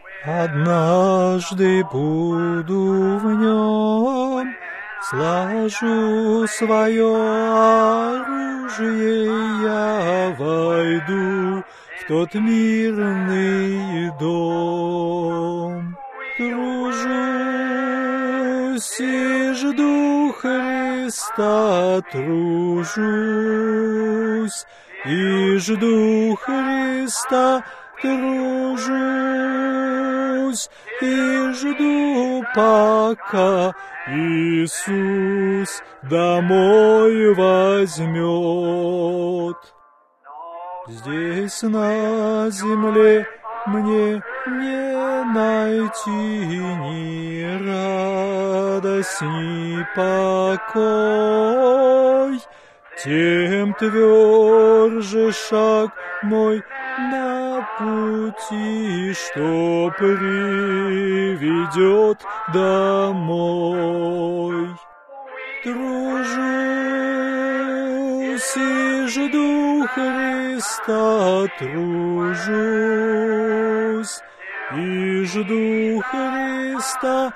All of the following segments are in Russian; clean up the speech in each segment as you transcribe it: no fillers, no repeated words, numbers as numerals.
Однажды буду в нем, сложу свое оружие, я войду в тот мирный дом. Тружусь и жду Христа, тружусь и жду Христа, тружусь и жду, пока Иисус домой возьмет. Здесь на земле мне не найти ни радость, ни покой, тем тверже шаг мой на пути, что приведет домой. Тружусь и жду Христа, тружусь и жду Христа,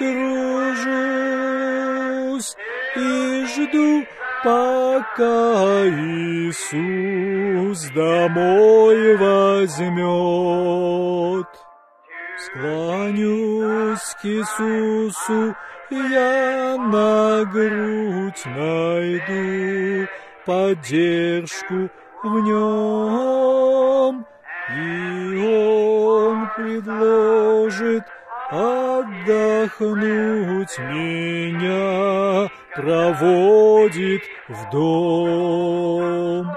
тружусь и жду, пока Иисус домой возьмет. Склонюсь к Иисусу, я на грудь найду поддержку в нем, и Он предложит отдохнуть меня, проводит в дом.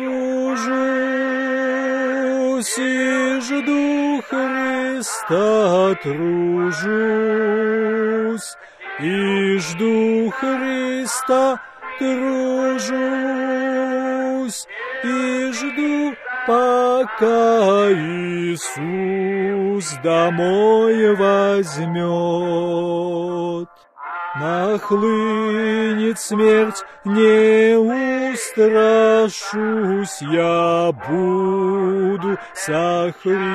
Тружусь и жду Христа, тружусь и жду Христа, тружусь и жду, пока Иисус домой возьмет. Нахлынет смерть, не устрашусь, я буду со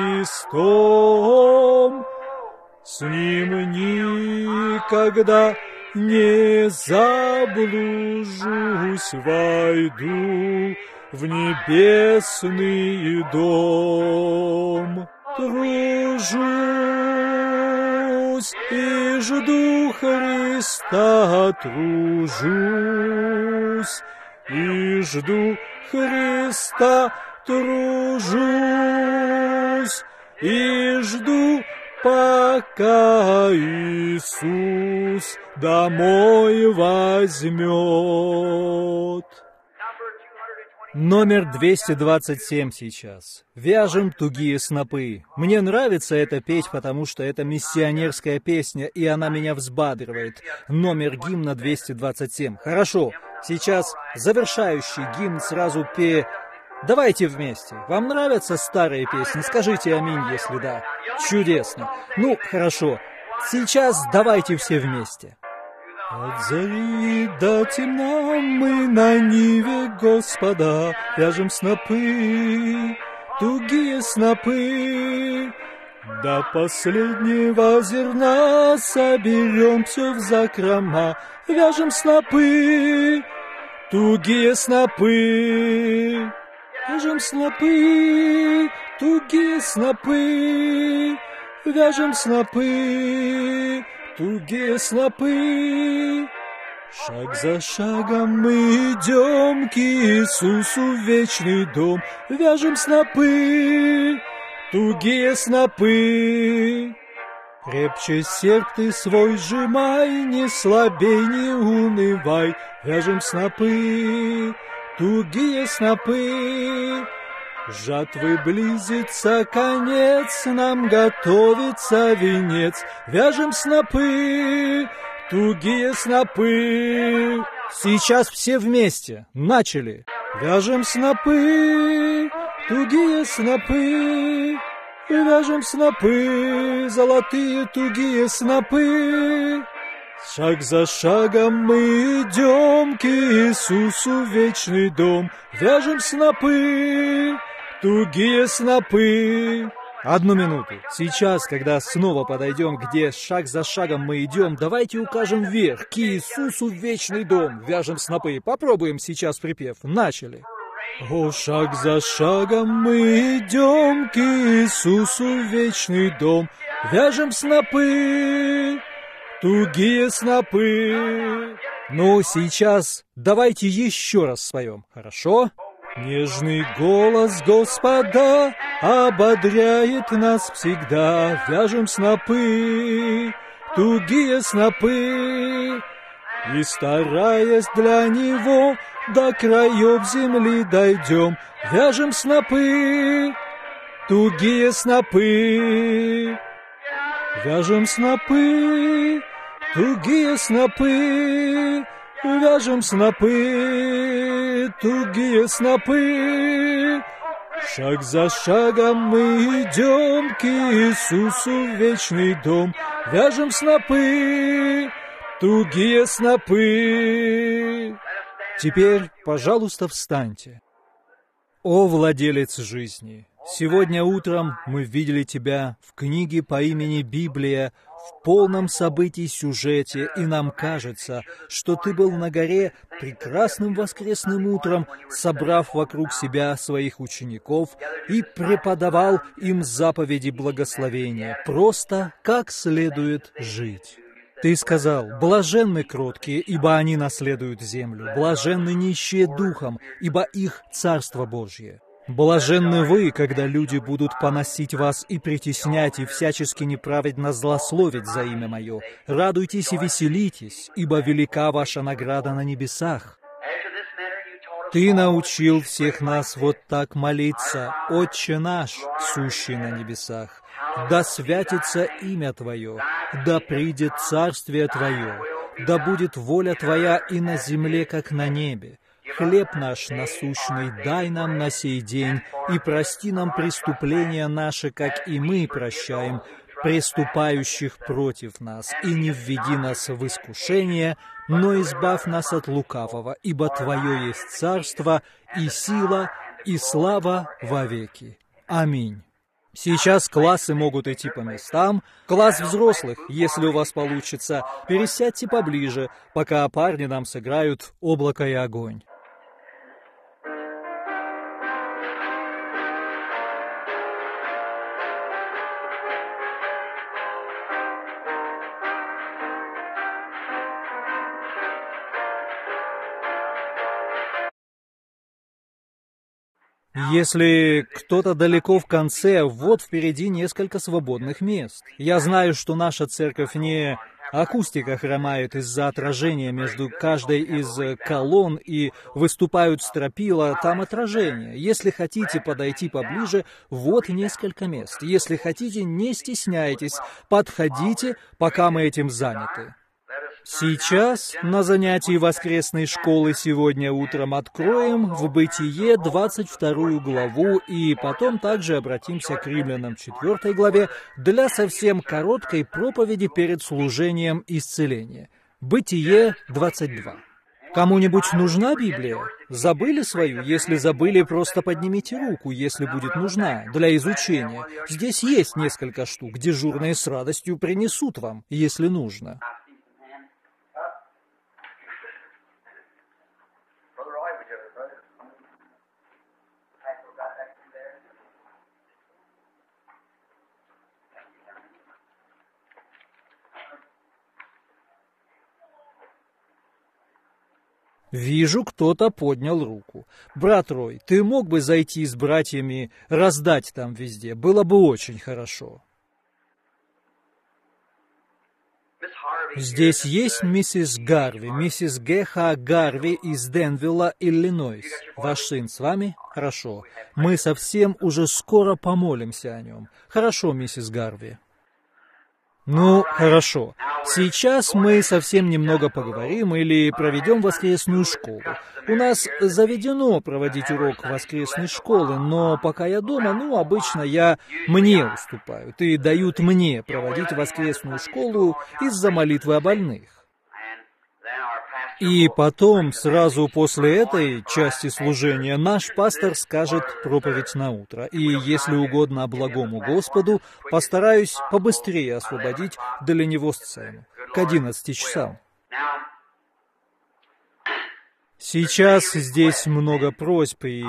Христом. С Ним никогда не заблужусь, войду в небесный дом. Тружусь и жду Христа, тружусь и жду Христа, тружусь и жду, пока Иисус домой возьмет. Номер 227 сейчас. «Вяжем тугие снопы». Мне нравится это петь, потому что это миссионерская песня, и она меня взбадривает. Номер гимна 227. Хорошо, сейчас завершающий гимн сразу Давайте вместе. Вам нравятся старые песни? Скажите аминь, если да. Чудесно. Ну, хорошо. Сейчас давайте все вместе. От зари до темна мы на ниве Господа вяжем снопы, тугие снопы. До последнего зерна соберем все в закрома, вяжем снопы, тугие снопы. Вяжем снопы, тугие снопы, вяжем снопы, тугие снопы. Шаг за шагом мы идем к Иисусу в вечный дом, вяжем снопы, тугие снопы. Крепче серп ты свой сжимай, не слабей, не унывай, вяжем снопы, тугие снопы. Жатвы близится конец, нам готовится венец, вяжем снопы, тугие снопы. Сейчас все вместе. Начали. Вяжем снопы, тугие снопы. Вяжем снопы, золотые тугие снопы. Шаг за шагом мы идем к Иисусу в вечный дом. Вяжем снопы, тугие снопы. Одну минуту. Сейчас, когда снова подойдем, где шаг за шагом мы идем, давайте укажем вверх, к Иисусу в вечный дом. Вяжем снопы. Попробуем сейчас припев. Начали. О, шаг за шагом мы идем к Иисусу в вечный дом. Вяжем снопы, тугие снопы. Ну, сейчас давайте еще раз споем, хорошо? Нежный голос Господа ободряет нас всегда. Вяжем снопы, тугие снопы, и, стараясь для Него, до краев земли дойдем. Вяжем снопы, тугие снопы. Вяжем снопы, тугие снопы. Вяжем снопы, тугие снопы. Шаг за шагом мы идем к Иисусу в вечный дом. Вяжем снопы, тугие снопы. Теперь, пожалуйста, встаньте. О, владелец жизни! Сегодня утром мы видели тебя в книге по имени Библия, в полном событий сюжете, и нам кажется, что ты был на горе прекрасным воскресным утром, собрав вокруг себя своих учеников и преподавал им заповеди благословения, просто как следует жить. Ты сказал: «Блаженны кроткие, ибо они наследуют землю, блаженны нищие духом, ибо их Царство Божье». Блаженны вы, когда люди будут поносить вас и притеснять, и всячески неправедно злословить за имя Мое. Радуйтесь и веселитесь, ибо велика ваша награда на небесах. Ты научил всех нас вот так молиться: «Отче наш, сущий на небесах, да святится имя Твое, да придет царствие Твое, да будет воля Твоя и на земле, как на небе. Хлеб наш насущный дай нам на сей день, и прости нам преступления наши, как и мы прощаем преступающих против нас, и не введи нас в искушение, но избавь нас от лукавого, ибо Твое есть царство, и сила, и слава вовеки. Аминь». Сейчас классы могут идти по местам. Класс взрослых, если у вас получится, пересядьте поближе, пока парни нам сыграют «Облако и огонь». Если кто-то далеко в конце, вот впереди несколько свободных мест. Я знаю, что наша церковь не акустика хромает из-за отражения между каждой из колонн, и выступают стропила, там отражение. Если хотите подойти поближе, вот несколько мест. Если хотите, не стесняйтесь, подходите, пока мы этим заняты. Сейчас на занятии воскресной школы сегодня утром откроем в Бытие 22 главу, и потом также обратимся к Римлянам 4 главе для совсем короткой проповеди перед служением исцеления. Бытие 22. Кому-нибудь нужна Библия? Забыли свою? Если забыли, просто поднимите руку, если будет нужна, для изучения. Здесь есть несколько штук, дежурные с радостью принесут вам, если нужно. Вижу, кто-то поднял руку. Брат Рой, ты мог бы зайти с братьями, раздать там везде? Было бы очень хорошо. Здесь есть миссис Гарви, миссис Г.Х. Гарви из Денвилла, Иллинойс. Ваш сын с вами? Хорошо. Мы совсем уже скоро помолимся о нем. Хорошо, миссис Гарви. Ну, хорошо. Сейчас мы совсем немного поговорим или проведем воскресную школу. У нас заведено проводить урок воскресной школы, но пока я дома, обычно мне уступают и дают мне проводить воскресную школу из-за молитвы о больных. И потом, сразу после этой части служения, наш пастор скажет проповедь на утро. И, если угодно благому Господу, постараюсь побыстрее освободить для него сцену. К 11 часам. Сейчас здесь много просьб, и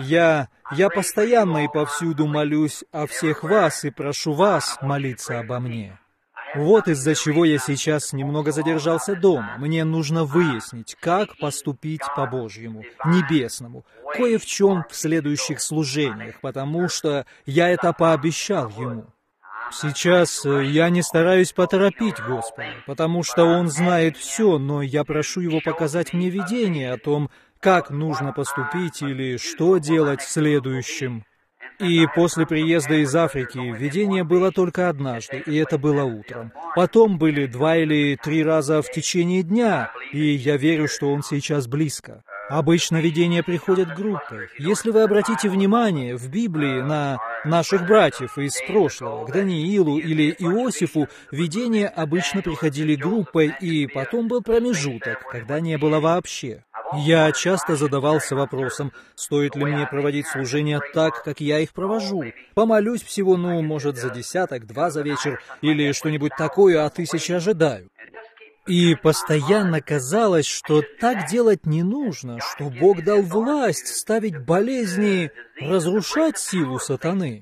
я постоянно и повсюду молюсь о всех вас и прошу вас молиться обо мне. Вот из-за чего я сейчас немного задержался дома. Мне нужно выяснить, как поступить по-божьему, небесному, кое в чем в следующих служениях, потому что я это пообещал ему. Сейчас я не стараюсь поторопить Господа, потому что Он знает все, но я прошу Его показать мне видение о том, как нужно поступить или что делать следующим. И после приезда из Африки видение было только однажды, и это было утром. Потом были 2 или 3 раза в течение дня, и я верю, что он сейчас близко. Обычно видения приходят группой. Если вы обратите внимание в Библии на наших братьев из прошлого, к Даниилу или Иосифу, видения обычно приходили группой, и потом был промежуток, когда не было вообще. Я часто задавался вопросом, стоит ли мне проводить служения так, как я их провожу. Помолюсь всего, может, за 10-2 за вечер, или что-нибудь такое, а 1000 ожидаю. И постоянно казалось, что так делать не нужно, что Бог дал власть ставить болезни, разрушать силу сатаны.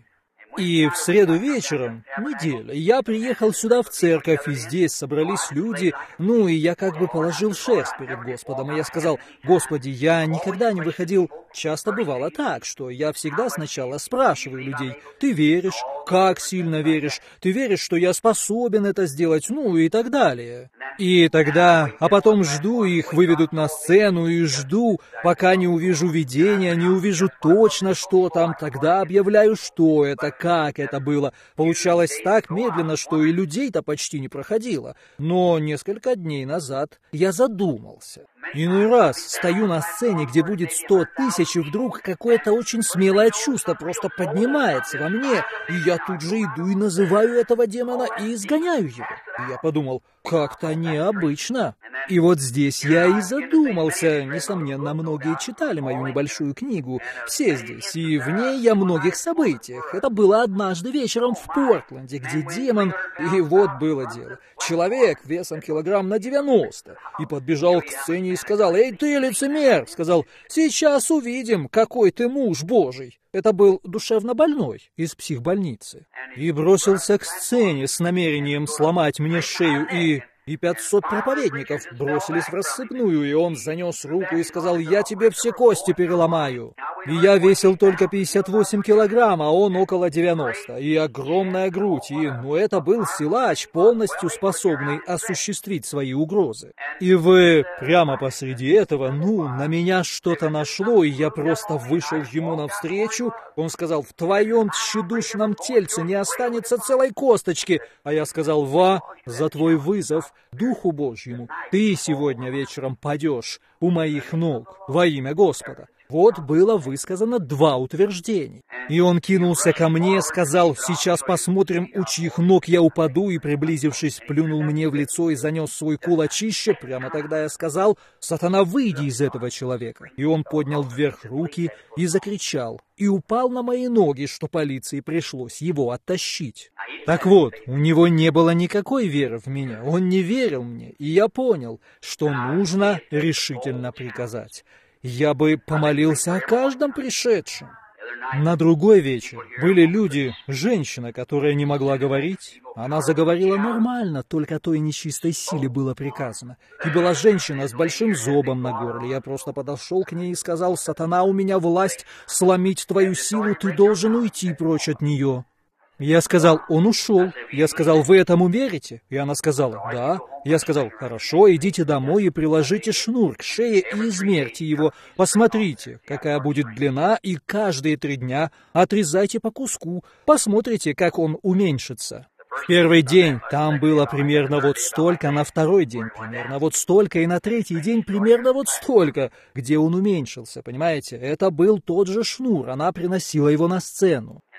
И в среду вечером, неделя, я приехал сюда в церковь, и здесь собрались люди, и я как бы положил шерсть перед Господом, и я сказал: «Господи, я никогда не выходил». Часто бывало так, что я всегда сначала спрашиваю людей: «Ты веришь? Как сильно веришь? Ты веришь, что я способен это сделать?» И так далее. И тогда, а потом жду, их выведут на сцену, и жду, пока не увижу видения, не увижу точно, что там, тогда объявляю, что это, как это было. Получалось так медленно, что и людей-то почти не проходило. Но несколько дней назад я задумался. Иной раз стою на сцене, где будет 100 000, и вдруг какое-то очень смелое чувство просто поднимается во мне, и я тут же иду и называю этого демона и изгоняю его. И я подумал, как-то необычно. И вот здесь я и задумался. Несомненно, многие читали мою небольшую книгу, все здесь, и в ней я о многих событиях. Это было однажды вечером в Портленде, где демон, и вот было дело. Человек весом килограмм на 90, и подбежал к сцене и сказал: «Эй, ты, лицемер!» Сказал: «Сейчас увидим, какой ты муж Божий». Это был душевно больной из психбольницы. И бросился к сцене с намерением сломать мне шею, и 500 проповедников бросились в рассыпную, и он занес руку и сказал: «Я тебе все кости переломаю». И я весил только 58 килограмм, а он около 90, и огромная грудь, и, это был силач, полностью способный осуществить свои угрозы. И прямо посреди этого, на меня что-то нашло, и я просто вышел ему навстречу. Он сказал: «В твоем тщедушном тельце не останется целой косточки». А я сказал: «За твой вызов Духу Божьему ты сегодня вечером падешь у моих ног во имя Господа». Вот было высказано 2 утверждения. И он кинулся ко мне, сказал: «Сейчас посмотрим, у чьих ног я упаду», и, приблизившись, плюнул мне в лицо и занес свой кулачище. Прямо тогда я сказал: «Сатана, выйди из этого человека». И он поднял вверх руки и закричал, и упал на мои ноги, что полиции пришлось его оттащить. Так вот, у него не было никакой веры в меня, он не верил мне, и я понял, что нужно решительно приказать. Я бы помолился о каждом пришедшем. На другой вечер были люди, женщина, которая не могла говорить. Она заговорила нормально, только той нечистой силе было приказано. И была женщина с большим зобом на горле. Я просто подошел к ней и сказал: «Сатана, у меня власть сломить твою силу, ты должен уйти прочь от нее». Я сказал: «Он ушел». Я сказал: «Вы этому верите?» И она сказала: «Да». Я сказал: «Хорошо, идите домой и приложите шнур к шее и измерьте его. Посмотрите, какая будет длина, и каждые 3 дня отрезайте по куску. Посмотрите, как он уменьшится». В первый день там было примерно вот столько, на второй день примерно вот столько, и на третий день примерно вот столько, где он уменьшился, понимаете? Это был тот же шнур, она приносила его на сцену.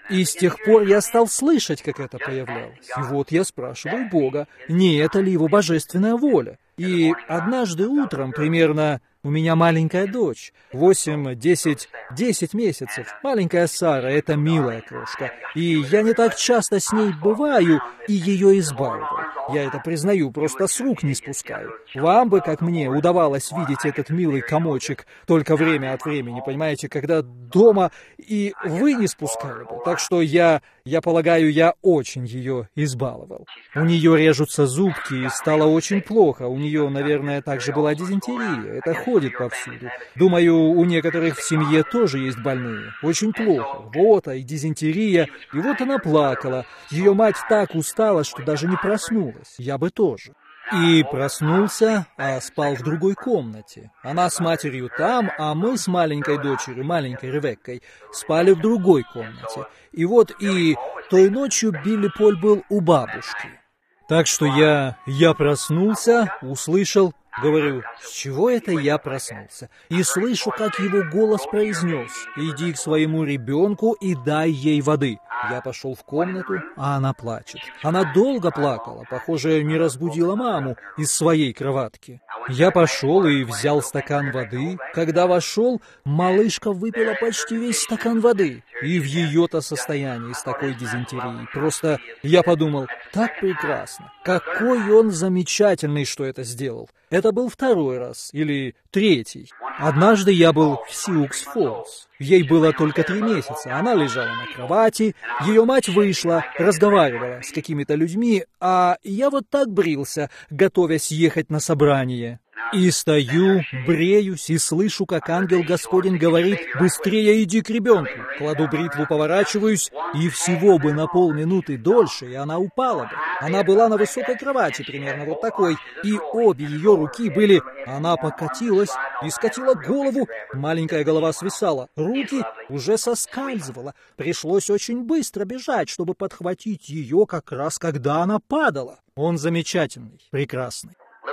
И с тех пор я стал слышать, как это появлялось. И вот я спрашиваю Бога, не это ли его божественная воля? И однажды утром, примерно, у меня маленькая дочь, 8, 10 месяцев. Маленькая Сара, это милая крошка. И я не так часто с ней бываю и ее избавляю. Я это признаю, просто с рук не спускаю. Вам бы, как мне, удавалось видеть этот милый комочек только время от времени, понимаете, когда дома и вы не спускали бы. Так что я полагаю, я очень ее избаловал. У нее режутся зубки и стало очень плохо. У нее, наверное, также была дизентерия. Это ходит повсюду. Думаю, у некоторых в семье тоже есть больные. Очень плохо. Рвота и дизентерия. И вот она плакала. Ее мать так устала, что даже не проснулась. Я бы тоже. И проснулся, а спал в другой комнате. Она с матерью там, а мы с маленькой дочерью, маленькой Ревеккой, спали в другой комнате. И вот и той ночью Билли Поль был у бабушки. Так что я проснулся, услышал, говорю, с чего это я проснулся? И слышу, как его голос произнес, иди к своему ребенку и дай ей воды. Я пошел в комнату, а она плачет. Она долго плакала, похоже, не разбудила маму из своей кроватки. Я пошел и взял стакан воды. Когда вошел, малышка выпила почти весь стакан воды. И в ее-то состоянии с такой дизентерией. Просто я подумал, так прекрасно. Какой он замечательный, что это сделал. Это был второй раз, или третий. Однажды я был в Сиукс-Фоллс. Ей было только 3 месяца. Она лежала на кровати, ее мать вышла, разговаривала с какими-то людьми, а я вот так брился, готовясь ехать на собрание. И стою, бреюсь и слышу, как ангел Господень говорит, «Быстрее иди к ребенку». Кладу бритву, поворачиваюсь, и всего бы на полминуты дольше, и она упала бы. Она была на высокой кровати, примерно вот такой, и обе ее руки были... Она покатилась и скатила голову, маленькая голова свисала, руки уже соскальзывала. Пришлось очень быстро бежать, чтобы подхватить ее как раз, когда она падала. Он замечательный, прекрасный.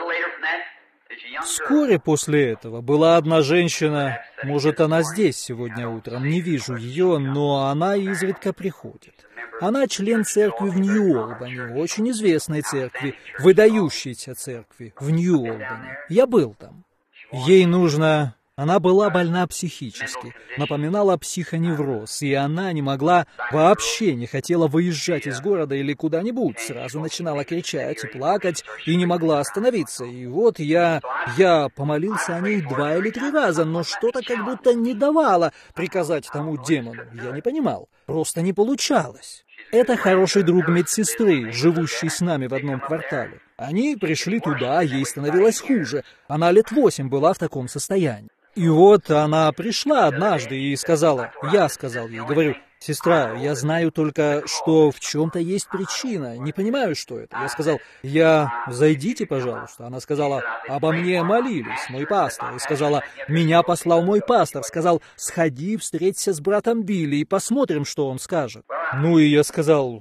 Вскоре после этого была одна женщина, может, она здесь сегодня утром, не вижу ее, но она изредка приходит. Она член церкви в Нью-Олбани, очень известной церкви, выдающейся церкви в Нью-Олбани. Я был там. Ей нужно... Она была больна психически, напоминала психоневроз, и она не могла, вообще не хотела выезжать из города или куда-нибудь, сразу начинала кричать и плакать, и не могла остановиться. И вот я помолился о ней 2 или 3 раза, но что-то как будто не давало приказать тому демону. Я не понимал, просто не получалось. Это хороший друг медсестры, живущий с нами в одном квартале. Они пришли туда, ей становилось хуже. Она лет 8 была в таком состоянии. И вот она пришла однажды и сказала, я сказал ей, говорю, сестра, я знаю только, что в чем-то есть причина, не понимаю, что это. Я сказал, зайдите, пожалуйста. Она сказала, обо мне молились, мой пастор. И сказала, меня послал мой пастор. Сказал, сходи, встреться с братом Билли и посмотрим, что он скажет. Ну и я сказал,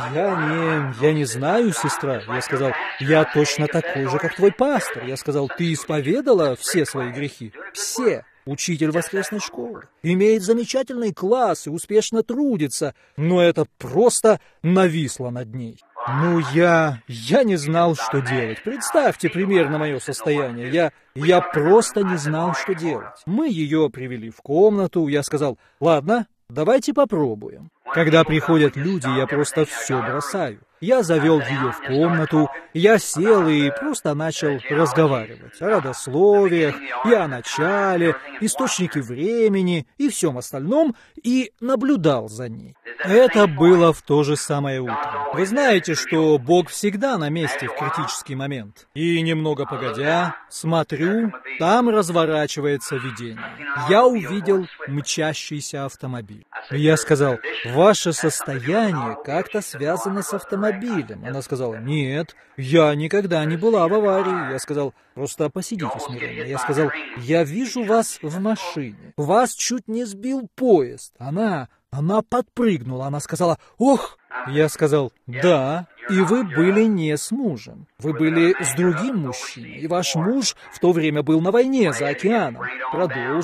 я не знаю, сестра. Я сказал, я точно такой же, как твой пастор. Я сказал, ты исповедала все свои грехи? Все. Учитель воскресной школы. Имеет замечательный класс и успешно трудится, но это просто нависло над ней. Я не знал, что делать. Представьте примерно мое состояние. Я просто не знал, что делать. Мы ее привели в комнату, я сказал, ладно, давайте попробуем. Когда приходят люди, я просто все бросаю. Я завел ее в комнату, я сел и просто начал разговаривать о родословиях, и о начале, источнике времени и всем остальном, и наблюдал за ней. Это было в то же самое утро. Вы знаете, что Бог всегда на месте в критический момент. И немного погодя, смотрю, там разворачивается видение. Я увидел мчащийся автомобиль. Я сказал, ваше состояние как-то связано с автомобилем. Она сказала, нет, я никогда не была в аварии. Я сказал, просто посидите смиренно. Я сказал, я вижу вас в машине. Вас чуть не сбил поезд. Она подпрыгнула. Она сказала, ох! Я сказал, да, и вы были не с мужем. Вы были с другим мужчиной. И ваш муж в то время был на войне за океаном. Продолжил.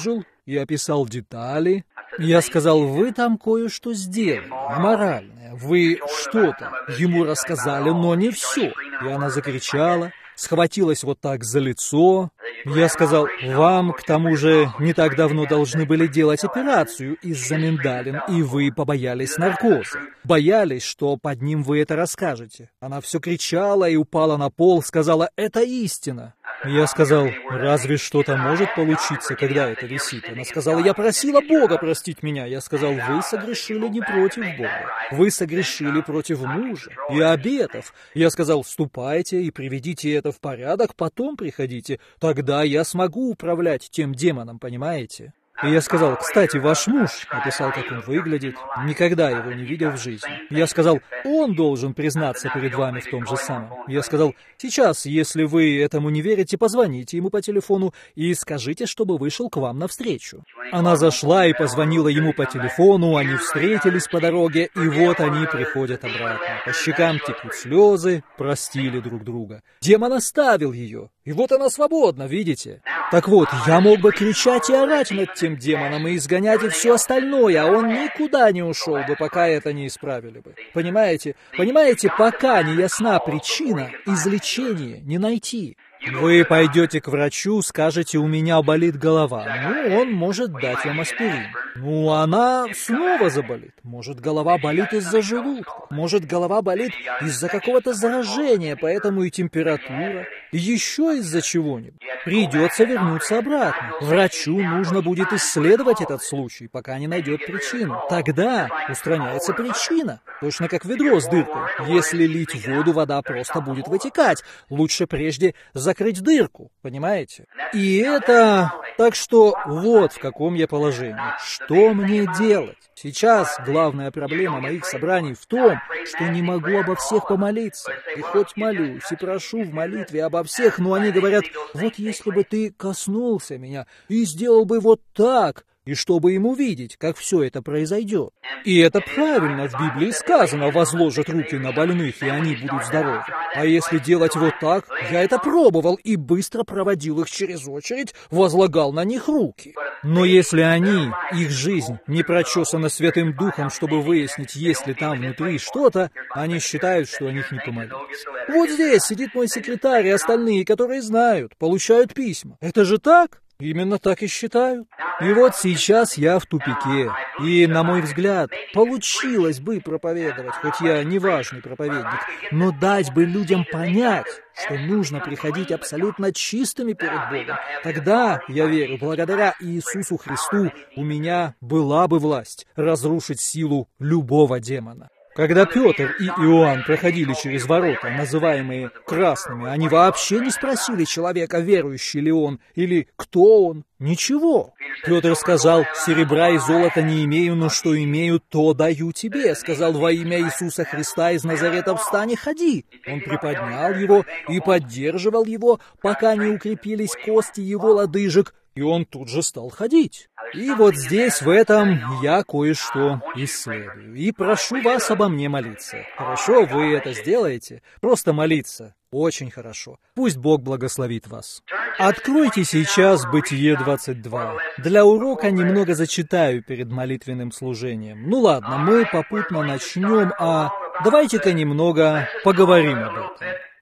и описал детали. Я сказал, вы там кое-что сделали, аморальное. Вы что-то ему рассказали, но не все. И она закричала, схватилась вот так за лицо. Я сказал, вам, к тому же, не так давно должны были делать операцию из-за миндалин, и вы побоялись наркоза. Боялись, что под ним вы это расскажете. Она все кричала и упала на пол, сказала, это истина. Я сказал, разве что-то может получиться, когда это висит? Она сказала, я просила Бога простить меня. Я сказал, вы согрешили не против Бога. Вы согрешили против мужа и обетов. Я сказал, ступайте и приведите это в порядок, потом приходите. Тогда я смогу управлять тем демоном, понимаете? И я сказал, кстати, ваш муж, описал, как он выглядит, никогда его не видел в жизни. Я сказал, он должен признаться перед вами в том же самом. Я сказал, сейчас, если вы этому не верите, позвоните ему по телефону и скажите, чтобы вышел к вам навстречу. Она зашла и позвонила ему по телефону, они встретились по дороге, и вот они приходят обратно. По щекам текут слезы, простили друг друга. Демон оставил ее, и вот она свободна, видите? Так вот, я мог бы кричать и орать над тем демоном и изгонять и все остальное, а он никуда не ушел бы, пока это не исправили бы. Понимаете? Понимаете, пока не ясна причина, излечения не найти. Вы пойдете к врачу, скажете, у меня болит голова. Ну, он может дать вам аспирин. Ну, она снова заболит. Может, голова болит из-за желудка. Может, голова болит из-за какого-то заражения, поэтому и температура. И еще из-за чего-нибудь. Придется вернуться обратно. Врачу нужно будет исследовать этот случай, пока не найдет причину. Тогда устраняется причина. Точно как ведро с дыркой. Если лить воду, вода просто будет вытекать. Лучше прежде закрыть дырку, понимаете? И это... Так что вот в каком я положении. Что мне делать? Сейчас главная проблема моих собраний в том, что не могу обо всех помолиться. И хоть молюсь и прошу в молитве обо всех, но они говорят, вот если бы ты коснулся меня и сделал бы вот так, и чтобы им увидеть, как все это произойдет. И это правильно, в Библии сказано, возложат руки на больных, и они будут здоровы. А если делать вот так, я это пробовал и быстро проводил их через очередь, возлагал на них руки. Но если они, их жизнь, не прочесана Святым Духом, чтобы выяснить, есть ли там внутри что-то, они считают, что о них не помолились. Вот здесь сидит мой секретарь и остальные, которые знают, получают письма. Это же так? Именно так и считаю. И вот сейчас я в тупике. И, на мой взгляд, получилось бы проповедовать, хоть я не важный проповедник, но дать бы людям понять, что нужно приходить абсолютно чистыми перед Богом. Тогда, я верю, благодаря Иисусу Христу у меня была бы власть разрушить силу любого демона. Когда Петр и Иоанн проходили через ворота, называемые красными, они вообще не спросили человека, верующий ли он или кто он. Ничего. Петр сказал, серебра и золота не имею, но что имею, то даю тебе. Сказал, во имя Иисуса Христа из Назарета встань и ходи. Он приподнял его и поддерживал его, пока не укрепились кости его лодыжек, и он тут же стал ходить. И вот здесь, в этом, я кое-что исследую. И прошу вас обо мне молиться. Хорошо, вы это сделаете? Просто молиться. Очень хорошо. Пусть Бог благословит вас. Откройте сейчас Бытие 22. Для урока немного зачитаю перед молитвенным служением. Ну ладно, мы попутно начнем, а давайте-ка немного поговорим об этом.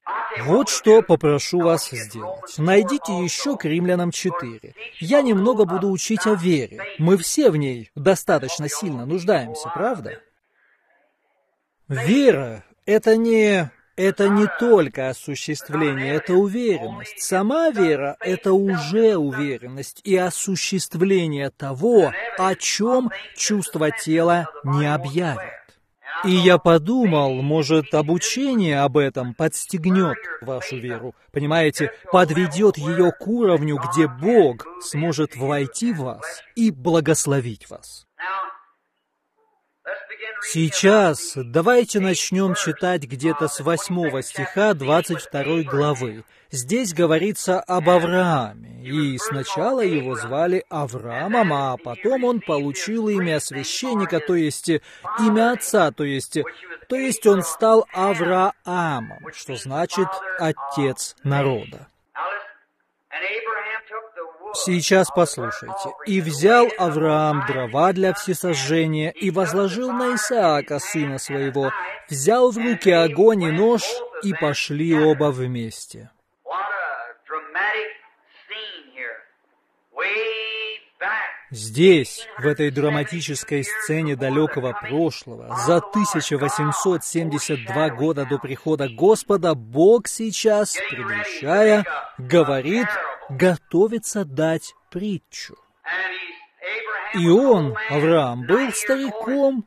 Вот что попрошу вас сделать. Найдите еще к Римлянам 4. Я немного буду учить о вере. Мы все в ней достаточно сильно нуждаемся, правда? Вера — это не только осуществление, это уверенность. Сама вера — это уже уверенность и осуществление того, о чем чувство тела не объявит. И я подумал, может, обучение об этом подстегнет вашу веру, понимаете, подведет ее к уровню, где Бог сможет войти в вас и благословить вас. Сейчас давайте начнем читать где-то с 8 стиха 22 главы. Здесь говорится об Аврааме, и сначала его звали Авраамом, а потом он получил имя священника, то есть имя отца, то есть он стал Авраамом, что значит «отец народа». Сейчас послушайте. «И взял Авраам дрова для всесожжения, и возложил на Исаака, сына своего, взял в руки огонь и нож, и пошли оба вместе». Здесь, в этой драматической сцене далекого прошлого, за 1872 года до прихода Господа, Бог сейчас, предвещая, говорит, готовится дать притчу. И он, Авраам, был стариком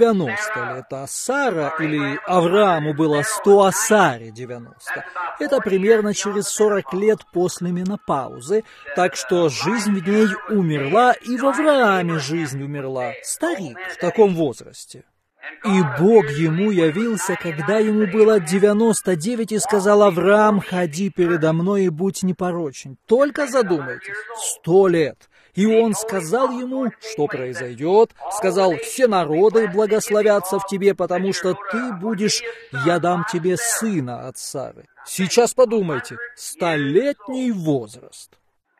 90 лет, а Сара, или Аврааму было 100, а Саре 90. Это примерно через 40 лет после менопаузы, так что жизнь в ней умерла, и в Аврааме жизнь умерла. Старик в таком возрасте. И Бог ему явился, когда ему было 99, и сказал: Авраам, ходи передо мной и будь непорочен. Только задумайтесь, 100 лет. И он сказал ему, что произойдет, сказал: все народы благословятся в тебе, потому что ты будешь, я дам тебе сына от Сары. Сейчас подумайте, 100-летний возраст.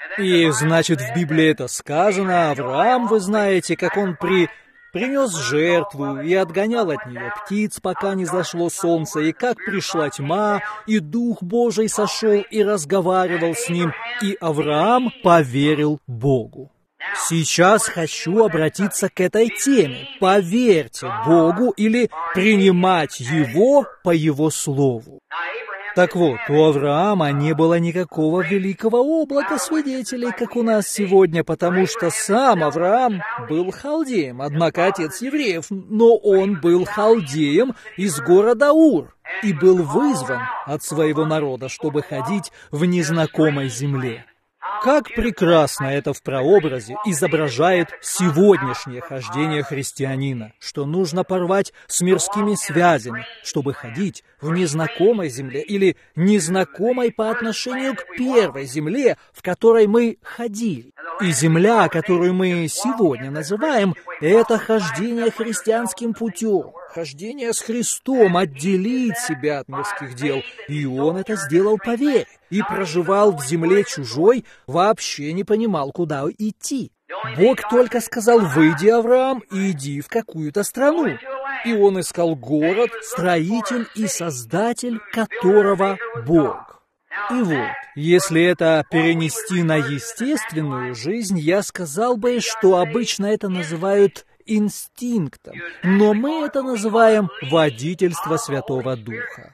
И значит, в Библии это сказано, Авраам, вы знаете, как он принес жертву и отгонял от нее птиц, пока не зашло солнце, и как пришла тьма, и Дух Божий сошел и разговаривал с ним, и Авраам поверил Богу. Сейчас хочу обратиться к этой теме. Поверьте Богу или принимать Его по Его слову. Так вот, у Авраама не было никакого великого облака свидетелей, как у нас сегодня, потому что сам Авраам был халдеем, однако отец евреев, но он был халдеем из города Ур и был вызван от своего народа, чтобы ходить в незнакомой земле. Как прекрасно это в прообразе изображает сегодняшнее хождение христианина, что нужно порвать с мирскими связями, чтобы ходить в незнакомой земле или незнакомой по отношению к первой земле, в которой мы ходили. И земля, которую мы сегодня называем, это хождение христианским путем, хождение с Христом, отделить себя от мирских дел. И он это сделал по вере. И проживал в земле чужой, вообще не понимал, куда идти. Бог только сказал: выйди, Авраам, и иди в какую-то страну. И он искал город, строитель и создатель которого Бог. И вот, если это перенести на естественную жизнь, я сказал бы, что обычно это называют инстинктом, но мы это называем водительство Святого Духа.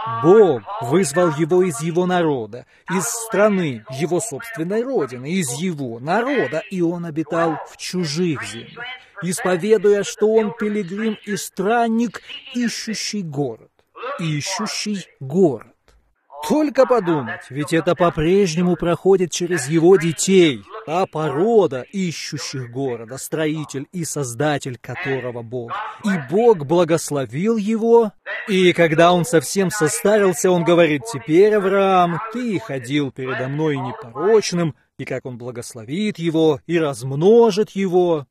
Бог вызвал его из его народа, из страны, его собственной родины, из его народа, и он обитал в чужих землях, исповедуя, что он пилигрим и странник, ищущий город. Ищущий город. Только подумать, ведь это по-прежнему проходит через его детей, та порода ищущих города, строитель и создатель которого Бог. И Бог благословил его, и когда он совсем состарился, он говорит: теперь, Авраам, ты ходил передо мной непорочным, и как он благословит его и размножит его.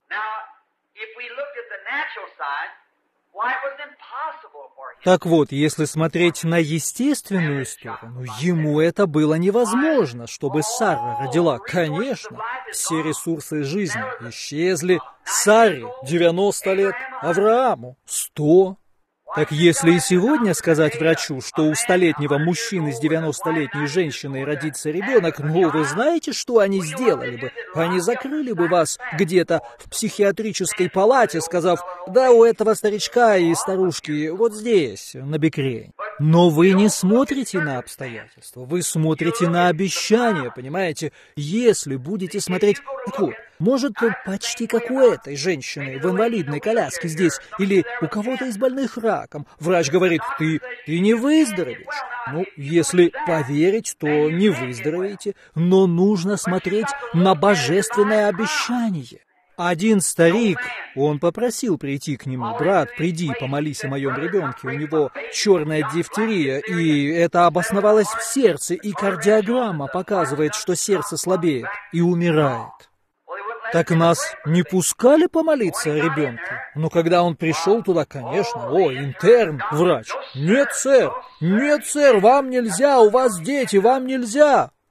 Так вот, если смотреть на естественную сторону, ему это было невозможно, чтобы Сара родила. Конечно, все ресурсы жизни исчезли. Саре 90 лет, Аврааму 100. Так если и сегодня сказать врачу, что у 100-летнего мужчины с 90-летней женщиной родится ребенок, ну, вы знаете, что они сделали бы? Они закрыли бы вас где-то в психиатрической палате, сказав: да, у этого старичка и старушки вот здесь, на бекрень. Но вы не смотрите на обстоятельства, вы смотрите на обещания, понимаете? Если будете смотреть... Так вот, может, почти как у этой женщины в инвалидной коляске здесь, или у кого-то из больных раком. Врач говорит: ты не выздоровеешь. Ну, если поверить, то не выздоровеете, но нужно смотреть на божественное обещание. Один старик, он попросил прийти к нему: брат, приди, помолись о моем ребенке, у него черная дифтерия, и это обосновалось в сердце, и кардиограмма показывает, что сердце слабеет и умирает. Так нас не пускали помолиться о ребенке. Но когда он пришел туда, конечно, интерн, врач. Нет, сэр, вам нельзя, у вас дети, вам нельзя.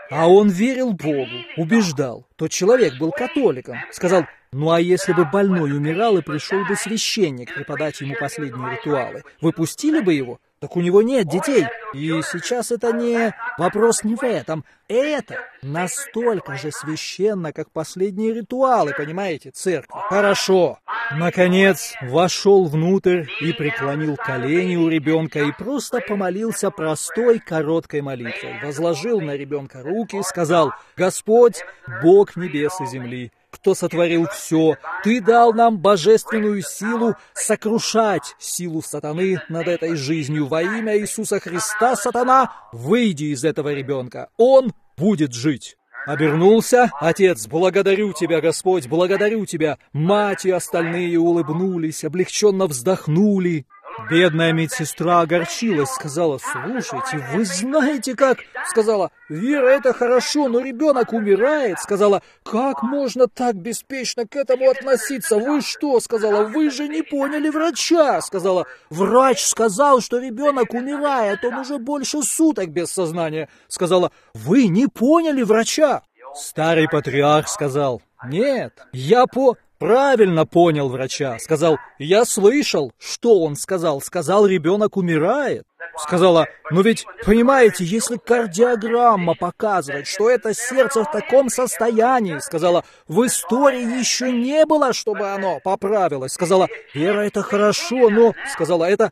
А он верил Богу, убеждал. Тот человек был католиком. Сказал, ну а если бы больной умирал и пришел бы священник преподать ему последние ритуалы, вы пустили бы его? Так у него нет детей. И сейчас это не... Вопрос не в этом. Это настолько же священно, как последние ритуалы, понимаете, церкви. Хорошо. Наконец, вошел внутрь и преклонил колени у ребенка и просто помолился простой, короткой молитвой. Возложил на ребенка руки и сказал, «Господь, Бог небес и земли, кто сотворил все, Ты дал нам божественную силу сокрушать силу сатаны над этой жизнью. Во имя Иисуса Христа, сатана, выйди из этого ребенка, он будет жить». Обернулся, отец, благодарю тебя, Господь, благодарю тебя. Мать и остальные улыбнулись, облегченно вздохнули. Бедная медсестра огорчилась, сказала, слушайте, вы знаете как? Сказала, Вера, это хорошо, но ребенок умирает. Сказала, как можно так беспечно к этому относиться? Вы что? Сказала, вы же не поняли врача. Сказала, врач сказал, что ребенок умирает, он уже больше суток без сознания. Сказала, вы не поняли врача. Старый патриарх сказал, нет, правильно понял врача. Сказал, я слышал, что он сказал. Сказал, ребенок умирает. Сказала, ну ведь, понимаете, если кардиограмма показывает, что это сердце в таком состоянии, сказала, в истории еще не было, чтобы оно поправилось. Сказала, Вера, это хорошо, но, сказала, это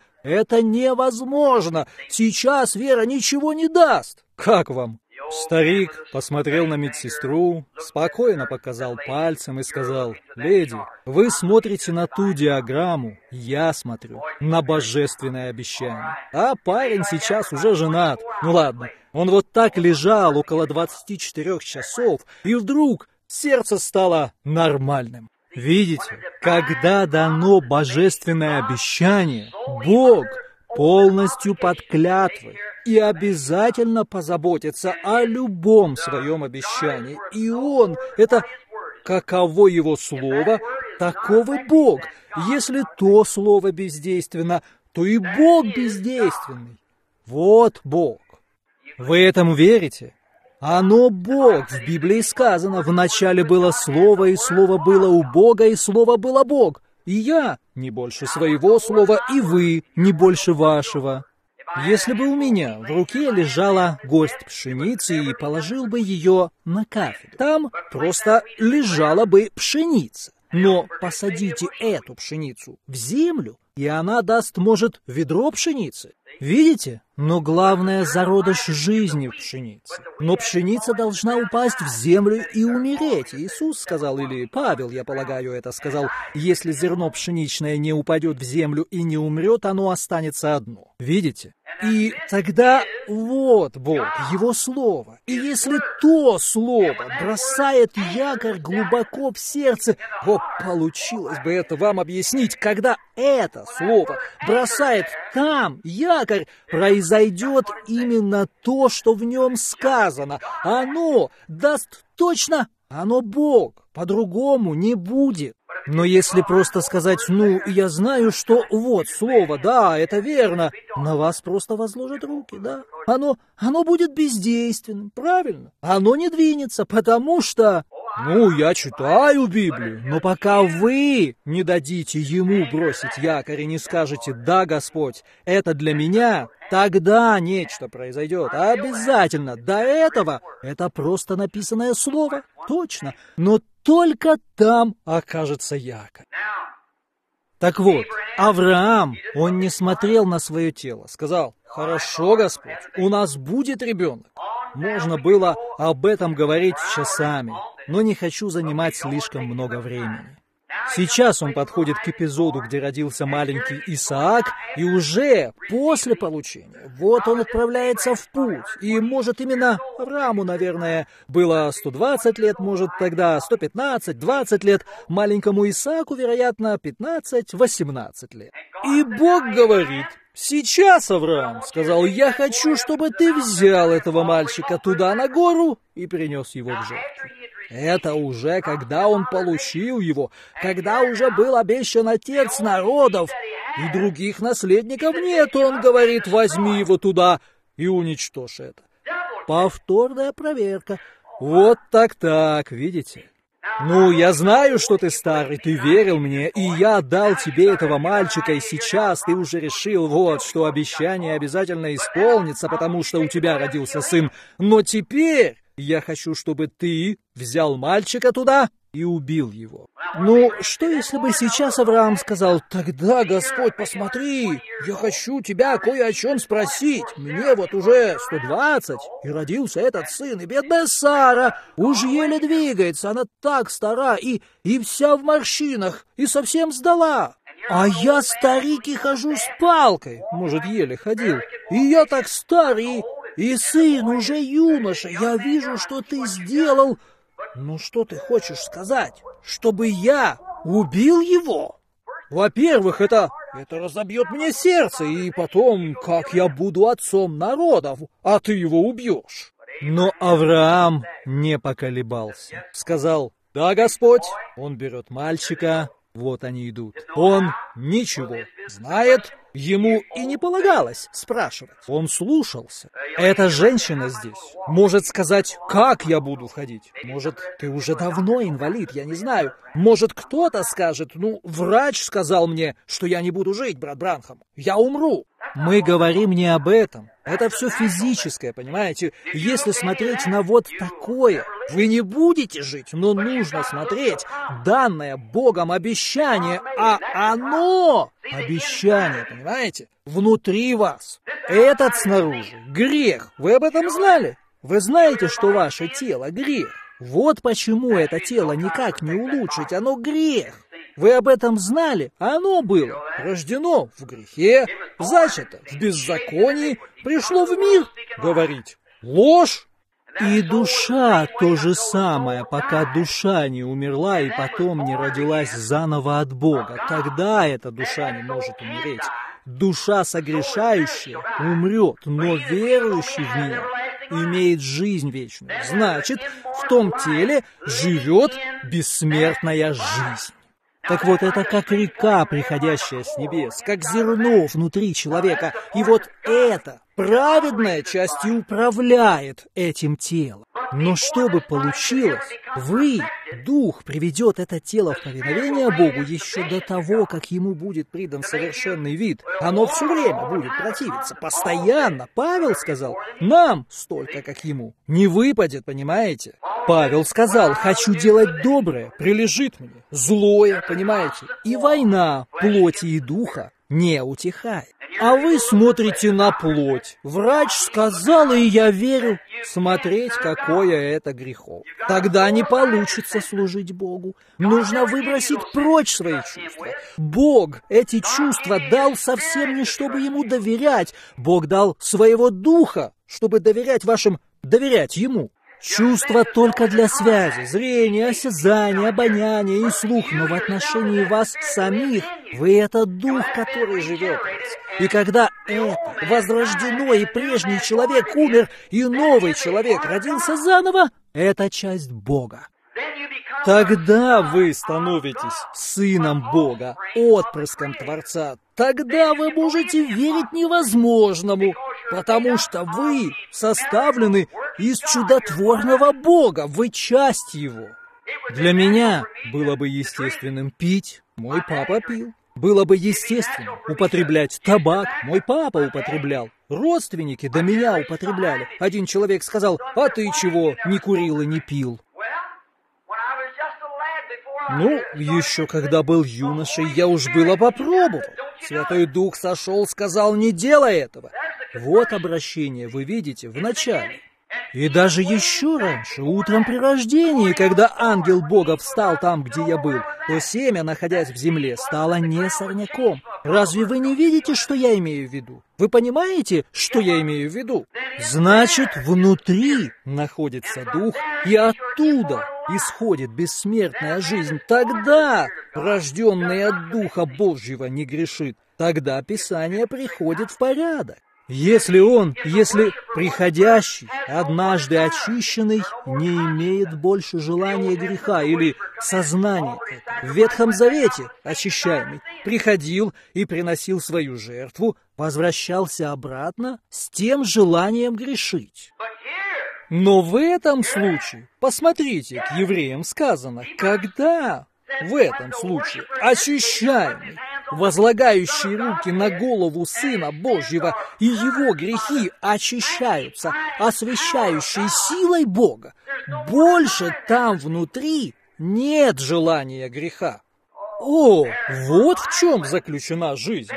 невозможно. Сейчас Вера ничего не даст. Как вам? Старик посмотрел на медсестру, спокойно показал пальцем и сказал, «Леди, вы смотрите на ту диаграмму, я смотрю на божественное обещание. А парень сейчас уже женат. Ну ладно, он вот так лежал около 24 часов, и вдруг сердце стало нормальным». Видите, когда дано божественное обещание, Бог полностью под клятвой и обязательно позаботится о любом своем обещании. И Он, это каково Его слово, таков и Бог. Если то слово бездейственно, то и Бог бездейственный. Вот Бог. Вы этому верите? Оно Бог. В Библии сказано, вначале было Слово, и Слово было у Бога, и Слово было Бог. И я не больше своего слова, и вы не больше вашего. Если бы у меня в руке лежала горсть пшеницы и положил бы ее на кафедру, там просто лежала бы пшеница. Но посадите эту пшеницу в землю, и она даст, может, ведро пшеницы. Видите? Но главное — зародыш жизни в пшенице. Но пшеница должна упасть в землю и умереть. Иисус сказал, или Павел, я полагаю, это сказал, если зерно пшеничное не упадет в землю и не умрет, оно останется одно. Видите? И тогда вот Бог, Его Слово. И если то Слово бросает якорь глубоко в сердце, получилось бы это вам объяснить, когда это Слово бросает там якорь, произойдет именно то, что в нем сказано. Оно даст точно, оно Бог, по-другому не будет. Но если просто сказать, ну, я знаю, что вот слово, да, это верно, на вас просто возложат руки, да. Оно будет бездейственным, правильно? Оно не двинется, потому что... Ну, я читаю Библию, но пока вы не дадите ему бросить якорь и не скажете, да, Господь, это для меня, тогда нечто произойдет. Обязательно. До этого это просто написанное слово, точно, но только там окажется якорь. Так вот, Авраам, он не смотрел на свое тело, сказал, хорошо, Господь, у нас будет ребенок. Можно было об этом говорить часами, но не хочу занимать слишком много времени. Сейчас он подходит к эпизоду, где родился маленький Исаак, и уже после получения, вот он отправляется в путь. И, может, именно Аврааму, наверное, было 120 лет, может, тогда 115, 20 лет, маленькому Исааку, вероятно, 15-18 лет. И Бог говорит, сейчас, Авраам, сказал, я хочу, чтобы ты взял этого мальчика туда на гору и принес его в жертву. Это уже когда он получил его, когда уже был обещан отец народов, и других наследников нет, он говорит, возьми его туда и уничтожь это. Повторная проверка. Вот так, видите? Ну, я знаю, что ты старый, ты верил мне, и я отдал тебе этого мальчика, и сейчас ты уже решил, вот, что обещание обязательно исполнится, потому что у тебя родился сын. Но теперь я хочу, чтобы ты взял мальчика туда и убил его. Ну, что если бы сейчас Авраам сказал: «Тогда, Господь, посмотри, я хочу тебя кое о чем спросить. Мне вот уже 120, и родился этот сын, и бедная Сара уж еле двигается, она так стара, и вся в морщинах, и совсем сдала. А я, старик, и хожу с палкой, может, еле ходил, и я так старый, и сын уже юноша, я вижу, что ты сделал. Ну что ты хочешь сказать? Чтобы я убил его? Во-первых, это разобьет мне сердце, и потом, как я буду отцом народов, а ты его убьешь». Но Авраам не поколебался. Сказал: «Да, Господь». Он берет мальчика, вот они идут. Он ничего знает, ему и не полагалось спрашивать. Он слушался. Эта женщина здесь может сказать: «Как я буду ходить?» Может, ты уже давно инвалид, я не знаю. Может, кто-то скажет: «Ну, врач сказал мне, что я не буду жить, брат Бранхам. Я умру». Мы говорим не об этом. Это все физическое, понимаете? Если смотреть на вот такое, вы не будете жить, но нужно смотреть данное Богом обещание, а оно, обещание, понимаете, внутри вас. Этот снаружи грех. Вы об этом знали? Вы знаете, что ваше тело грех. Вот почему это тело никак не улучшить, оно грех. Вы об этом знали? Оно было рождено в грехе, зачато в беззаконии, пришло в мир говорить ложь. И душа то же самое, пока душа не умерла и потом не родилась заново от Бога. Тогда эта душа не может умереть. Душа согрешающая умрет, но верующий в нее имеет жизнь вечную. Значит, в том теле живет бессмертная жизнь. Так вот, это как река, приходящая с небес, как зерно внутри человека. И вот эта праведная часть и управляет этим телом. Но чтобы получилось, Дух приведет это тело в повиновение Богу еще до того, как ему будет придан совершенный вид. Оно все время будет противиться, постоянно. Павел сказал: нам столько, как ему, не выпадет, понимаете? Павел сказал: хочу делать доброе, прилежит мне, злое, понимаете? И война плоти и духа не утихает. А вы смотрите на плоть. Врач сказал, и я верю. Смотреть, какое это грехов. Тогда не получится служить Богу. Нужно выбросить прочь свои чувства. Бог эти чувства дал совсем не чтобы ему доверять. Бог дал своего духа, чтобы доверять Ему. Чувства только для связи, зрения, осязания, обоняния и слух, но в отношении вас самих вы — это дух, который живет в вас. И когда это возрождено, и прежний человек умер, и новый человек родился заново, это часть Бога. Тогда вы становитесь сыном Бога, отпрыском Творца. Тогда вы можете верить невозможному, потому что вы составлены из чудотворного Бога, вы часть Его. Для меня было бы естественным пить, мой папа пил. Было бы естественно употреблять табак, мой папа употреблял. Родственники до меня употребляли. Один человек сказал: «А ты чего не курил и не пил?» Ну, еще когда был юношей, я уж было попробовал. Святой Дух сошел, сказал: не делай этого. Вот обращение вы видите в начале. И даже еще раньше, утром при рождении, когда ангел Бога встал там, где я был, то семя, находясь в земле, стало не сорняком. Разве вы не видите, что я имею в виду? Вы понимаете, что я имею в виду? Значит, внутри находится Дух, и оттуда исходит бессмертная жизнь. Тогда рожденный от Духа Божьего не грешит. Тогда Писание приходит в порядок. Если приходящий, однажды очищенный, не имеет больше желания греха или сознания этого. В Ветхом Завете очищаемый приходил и приносил свою жертву, возвращался обратно с тем желанием грешить. Но в этом случае, посмотрите, к евреям сказано, когда в этом случае очищаемый, возлагающий руки на голову Сына Божьего, и его грехи очищаются, освящающие силой Бога, больше там внутри нет желания греха. О, вот в чем заключена жизнь.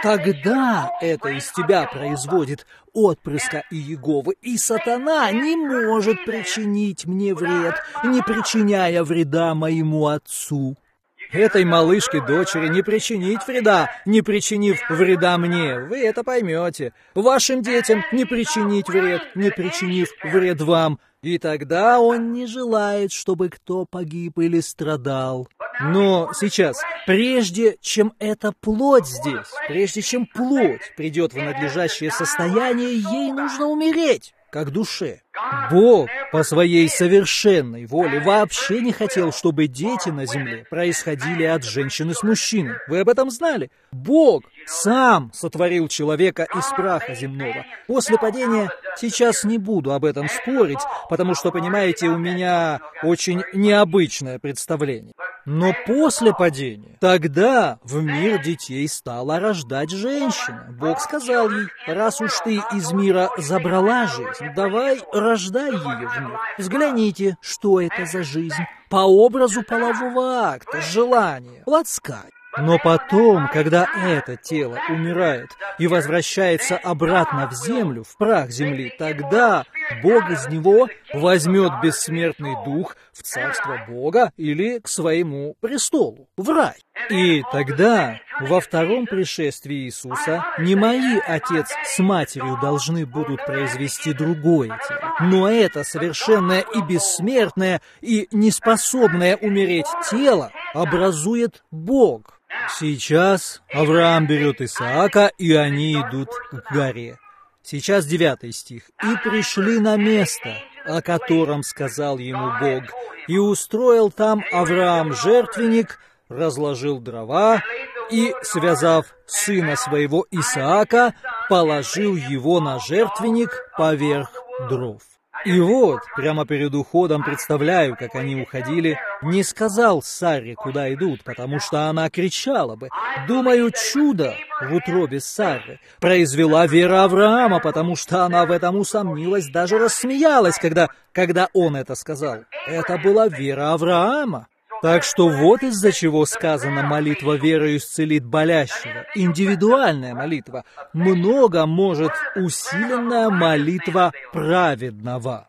Тогда это из тебя производит отпрыска Иеговы, и сатана не может причинить мне вред, не причиняя вреда моему отцу. Этой малышке-дочери не причинить вреда, не причинив вреда мне, вы это поймете. Вашим детям не причинить вред, не причинив вред вам. И тогда он не желает, чтобы кто погиб или страдал. Но сейчас, прежде чем эта плоть здесь, прежде чем плоть придет в надлежащее состояние, ей нужно умереть, как душе. Бог по своей совершенной воле вообще не хотел, чтобы дети на земле происходили от женщины с мужчиной. Вы об этом знали? Бог сам сотворил человека из праха земного. После падения, сейчас не буду об этом спорить, потому что, понимаете, у меня очень необычное представление. Но после падения, тогда в мир детей стала рождать женщина. Бог сказал ей: раз уж ты из мира забрала жизнь, давай рождай ее в мир. Взгляните, что это за жизнь. По образу полового акта, желания, ласкать. Но потом, когда это тело умирает и возвращается обратно в землю, в прах земли, тогда Бог из него возьмет бессмертный дух в царство Бога или к своему престолу, в рай. И тогда, во втором пришествии Иисуса, не мои отец с матерью должны будут произвести другое тело, но это совершенное и бессмертное, и неспособное умереть тело образует Бог. Сейчас Авраам берет Исаака, и они идут к горе. Сейчас 9 стих. «И пришли на место, о котором сказал ему Бог, и устроил там Авраам жертвенник, разложил дрова, и, связав сына своего Исаака, положил его на жертвенник поверх дров». И вот, прямо перед уходом, представляю, как они уходили, не сказал Сарре, куда идут, потому что она кричала бы. Думаю, чудо в утробе Сарры произвела вера Авраама, потому что она в этом усомнилась, даже рассмеялась, когда он это сказал. Это была вера Авраама. Так что вот из-за чего сказано: молитва верою исцелит болящего. Индивидуальная молитва. Много может усиленная молитва праведного.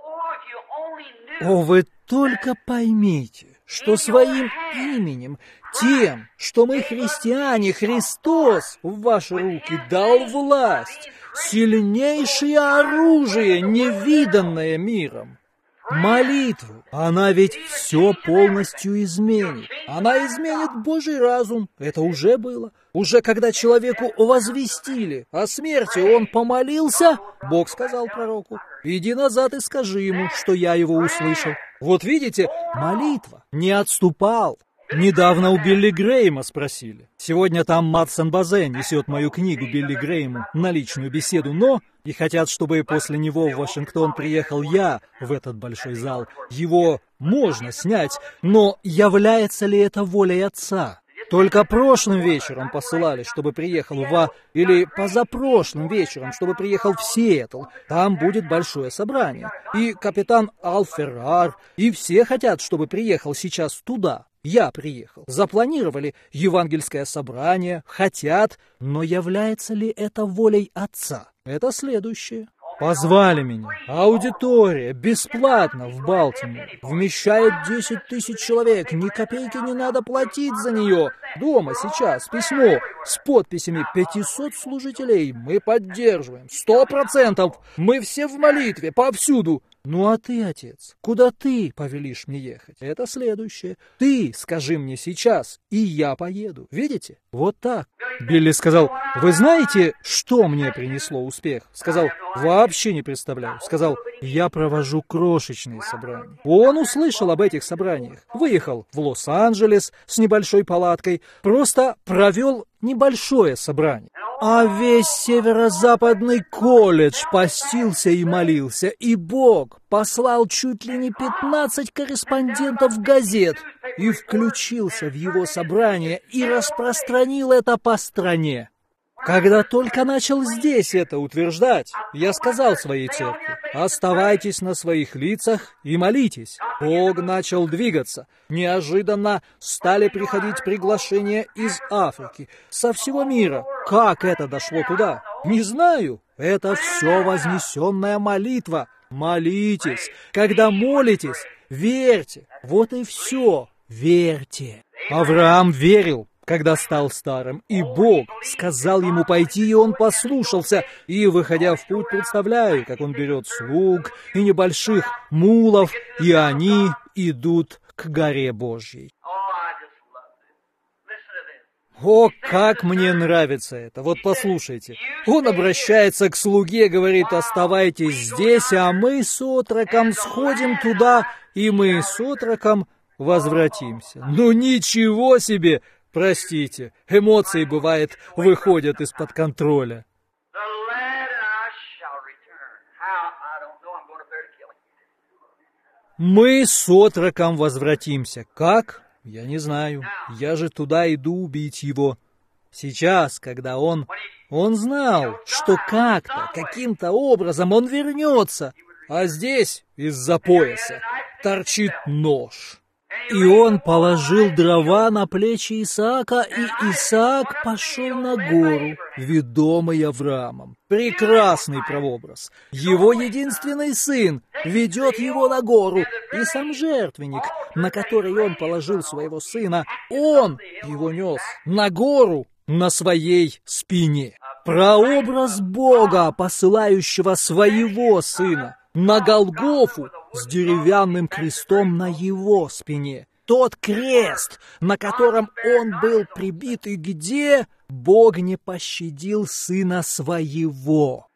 О, вы только поймите, что своим именем, тем, что мы христиане, Христос в ваши руки дал власть, сильнейшее оружие, невиданное миром. Молитву, она ведь все полностью изменит. Она изменит Божий разум. Это уже было. Уже когда человеку возвестили о смерти, он помолился, Бог сказал пророку: иди назад и скажи ему, что я его услышал. Вот видите, молитва, не отступал. Недавно у Билли Грэйма спросили. Сегодня там Мадсон Базе несет мою книгу Билли Грэйму на личную беседу, но и хотят, чтобы после него в Вашингтон приехал я в этот большой зал. Его можно снять, но является ли это волей Отца? Только прошлым вечером посылали, чтобы приехал или позапрошлым вечером, чтобы приехал в Сиэтл. Там будет большое собрание. И капитан Ал Феррар, и все хотят, чтобы приехал сейчас туда. Я приехал. Запланировали евангельское собрание, хотят, но является ли это волей Отца? Это следующее. Позвали меня. Аудитория бесплатно в Балтиморе. Вмещает 10 тысяч человек. Ни копейки не надо платить за нее. Дома сейчас письмо с подписями 500 служителей. Мы поддерживаем. 100%. Мы все в молитве, повсюду. Ну а ты, Отец, куда ты повелишь мне ехать? Это следующее. Ты скажи мне сейчас, и я поеду. Видите? Вот так. Билли сказал: «Вы знаете, что мне принесло успех?» Сказал: «Вообще не представляю». Сказал: «Я провожу крошечные собрания». Он услышал об этих собраниях, выехал в Лос-Анджелес с небольшой палаткой, просто провел небольшое собрание. А весь северо-западный колледж постился и молился, и Бог послал чуть ли не 15 корреспондентов газет и включился в его собрание и распространил это по стране. Когда только начал здесь это утверждать, я сказал своей церкви: оставайтесь на своих лицах и молитесь. Бог начал двигаться. Неожиданно стали приходить приглашения из Африки, со всего мира. Как это дошло туда? Не знаю. Это все вознесенная молитва. Молитесь. Когда молитесь, верьте. Вот и все. Верьте. Авраам верил, когда стал старым, и Бог сказал ему пойти, и он послушался. И, выходя в путь, представляю, как он берет слуг и небольших мулов, и они идут к горе Божьей. О, как мне нравится это! Вот послушайте. Он обращается к слуге, говорит: оставайтесь здесь, а мы с отроком сходим туда, и мы с отроком возвратимся. Ну ничего себе! Простите, эмоции, бывает, выходят из-под контроля. Мы с отроком возвратимся. Как? Я не знаю. Я же туда иду убить его. Сейчас, когда он знал, что как-то, каким-то образом он вернется, а здесь из-за пояса торчит нож. И он положил дрова на плечи Исаака, и Исаак пошел на гору, ведомый Авраамом. Прекрасный прообраз. Его единственный сын ведет его на гору, и сам жертвенник, на который он положил своего сына, он его нес на гору на своей спине. Прообраз Бога, посылающего своего сына на Голгофу с деревянным крестом на его спине. Тот крест, на котором он был прибит, и где Бог не пощадил сына своего.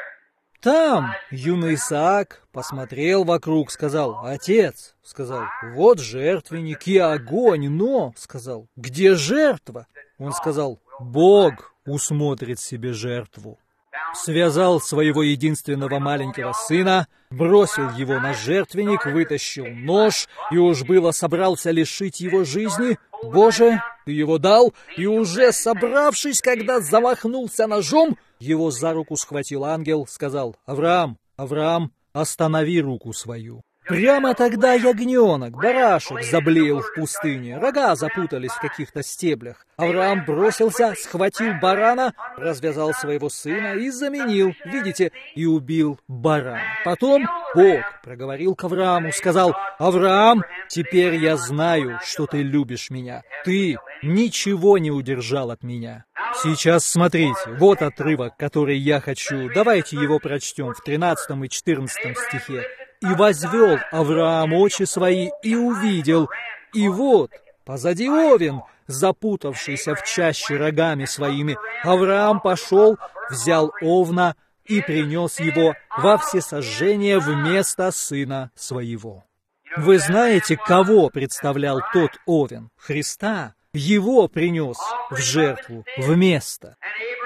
Там юный Исаак посмотрел вокруг, сказал: «Отец», сказал, «вот жертвенник и огонь, но», сказал, «где жертва?» Он сказал: «Бог усмотрит себе жертву». Связал своего единственного маленького сына, бросил его на жертвенник, вытащил нож и уж было собрался лишить его жизни. «Боже, ты его дал!» И уже собравшись, когда замахнулся ножом, его за руку схватил ангел, сказал: «Авраам, Авраам, останови руку свою». Прямо тогда ягненок, барашек, заблеял в пустыне, рога запутались в каких-то стеблях. Авраам бросился, схватил барана, развязал своего сына и заменил, видите, и убил барана. Потом Бог проговорил к Аврааму, сказал: «Авраам, теперь я знаю, что ты любишь меня. Ты ничего не удержал от меня». Сейчас смотрите, вот отрывок, который я хочу. Давайте его прочтем в 13 и 14 стихе. «И возвел Авраам очи свои, и увидел, и вот позади овен, запутавшийся в чаще рогами своими. Авраам пошел, взял овна и принес его во всесожжение вместо сына своего». Вы знаете, кого представлял тот овен? Христа. Его принес в жертву вместо.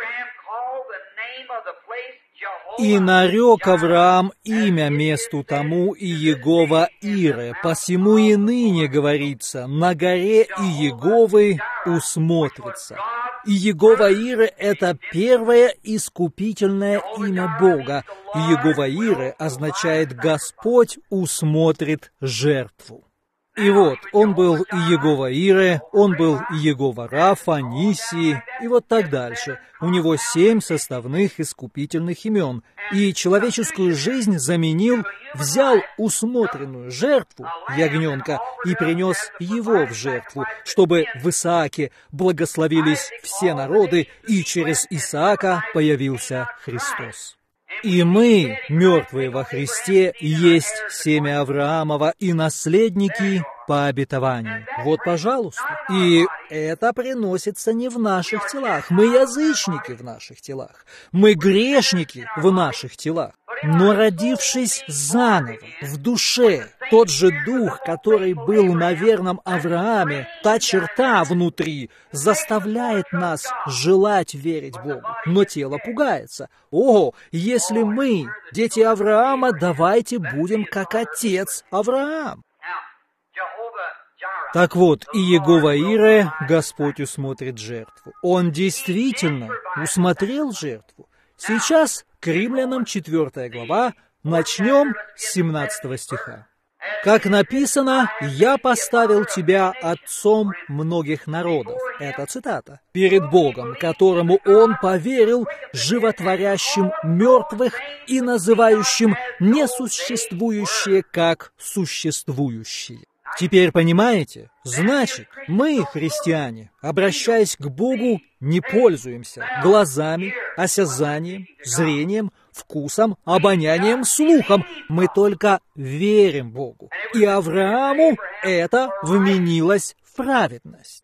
«И нарек Авраам имя месту тому Иегова Ире, посему и ныне говорится: на горе Иеговы усмотрится». Иегова Ире — это первое искупительное имя Бога. Иегова Ире означает «Господь усмотрит жертву». И вот, он был Иегова Ире, он был Иегова Рафа, Ниси, и вот так дальше. У него 7 составных искупительных имен. И человеческую жизнь заменил, взял усмотренную жертву, ягненка, и принес его в жертву, чтобы в Исааке благословились все народы, и через Исаака появился Христос. И мы, мертвые во Христе, есть семя Авраамова и наследники по обетованию. Вот, пожалуйста. И это приносится не в наших телах. Мы язычники в наших телах. Мы грешники в наших телах. Но родившись заново, в душе, тот же дух, который был на верном Аврааме, та черта внутри, заставляет нас желать верить Богу. Но тело пугается. Ого, если мы, дети Авраама, давайте будем как отец Авраам. Так вот, и Иегова Ире, Господь усмотрит жертву. Он действительно усмотрел жертву. Сейчас к Римлянам 4 глава, начнем с 17 стиха. «Как написано, «Я поставил тебя отцом многих народов». Это цитата. «Перед Богом, которому Он поверил, животворящим мертвых и называющим несуществующее как существующие». Теперь понимаете? Значит, мы, христиане, обращаясь к Богу, не пользуемся глазами, осязанием, зрением, вкусом, обонянием, слухом. Мы только верим Богу. И Аврааму это вменилось в праведность.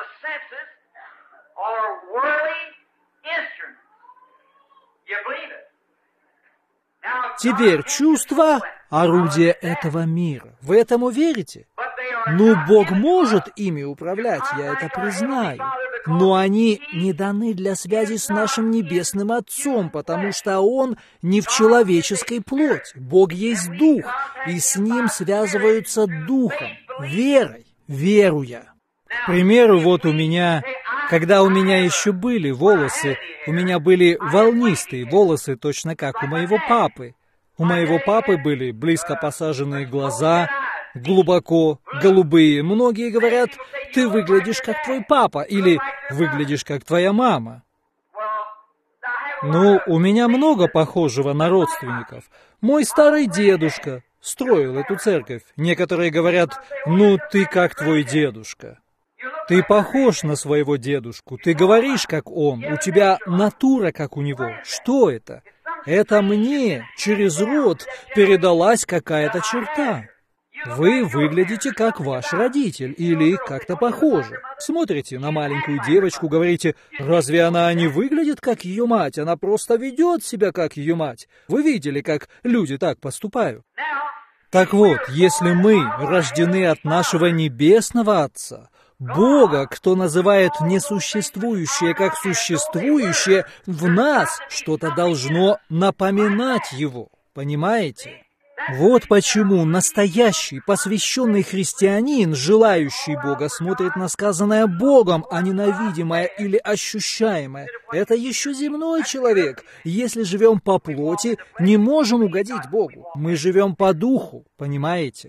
Теперь чувства — орудие этого мира. Вы этому верите? Ну, Бог может ими управлять, я это признаю. Но они не даны для связи с нашим Небесным Отцом, потому что Он не в человеческой плоти. Бог есть Дух, и с Ним связываются Духом, верой, веруя. К примеру, вот у меня, когда у меня еще были волосы, у меня были волнистые волосы, точно как у моего папы. У моего папы были близко посаженные глаза, глубоко голубые. Многие говорят, ты выглядишь как твой папа или выглядишь как твоя мама. Ну, у меня много похожего на родственников. Мой старый дедушка строил эту церковь. Некоторые говорят, ну ты как твой дедушка. Ты похож на своего дедушку, ты говоришь как он, у тебя натура как у него. Что это? Это мне через род передалась какая-то черта. Вы выглядите как ваш родитель или как-то похоже. Смотрите на маленькую девочку, говорите, разве она не выглядит как ее мать? Она просто ведет себя как ее мать. Вы видели, как люди так поступают? Так вот, если мы рождены от нашего Небесного Отца, Бога, кто называет несуществующее как существующее, в нас что-то должно напоминать Его. Понимаете? Вот почему настоящий, посвященный христианин, желающий Бога, смотрит на сказанное Богом, а не на видимое или ощущаемое. Это еще земной человек. Если живем по плоти, не можем угодить Богу. Мы живем по духу, понимаете?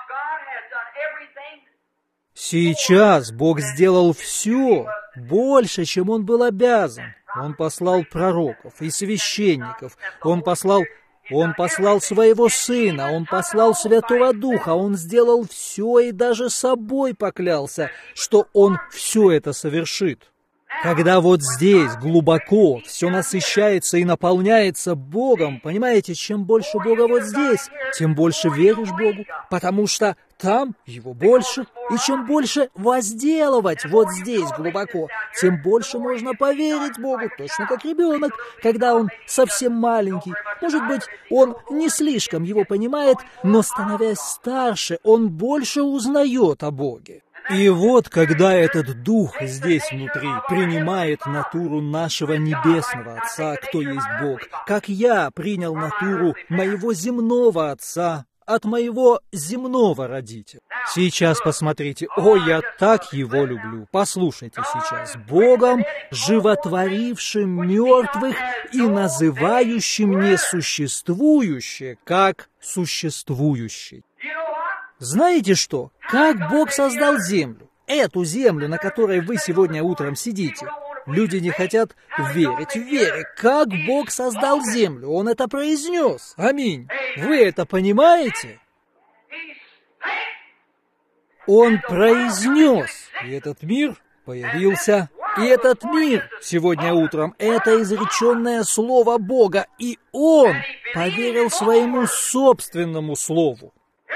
Сейчас Бог сделал все, больше, чем Он был обязан. Он послал пророков и священников, Он послал Своего Сына, Он послал Святого Духа, Он сделал все и даже собой поклялся, что Он все это совершит. Когда вот здесь глубоко все насыщается и наполняется Богом, понимаете, чем больше Бога вот здесь, тем больше веришь Богу, потому что там Его больше, и чем больше возделывать вот здесь глубоко, тем больше можно поверить Богу, точно как ребенок, когда он совсем маленький. Может быть, он не слишком его понимает, но, становясь старше, он больше узнает о Боге. И вот, когда этот Дух здесь внутри принимает натуру нашего Небесного Отца, кто есть Бог, как я принял натуру моего земного Отца от моего земного родителя. Сейчас посмотрите, о, я так Его люблю. Послушайте сейчас. Богом, животворившим мертвых и называющим несуществующее как существующее. Знаете что? Как Бог создал землю? Эту землю, на которой вы сегодня утром сидите. Люди не хотят верить в вере. Как Бог создал землю? Он это произнес. Аминь. Вы это понимаете? Он произнес. И этот мир появился. И этот мир сегодня утром — это изреченное слово Бога. И Он поверил своему собственному слову.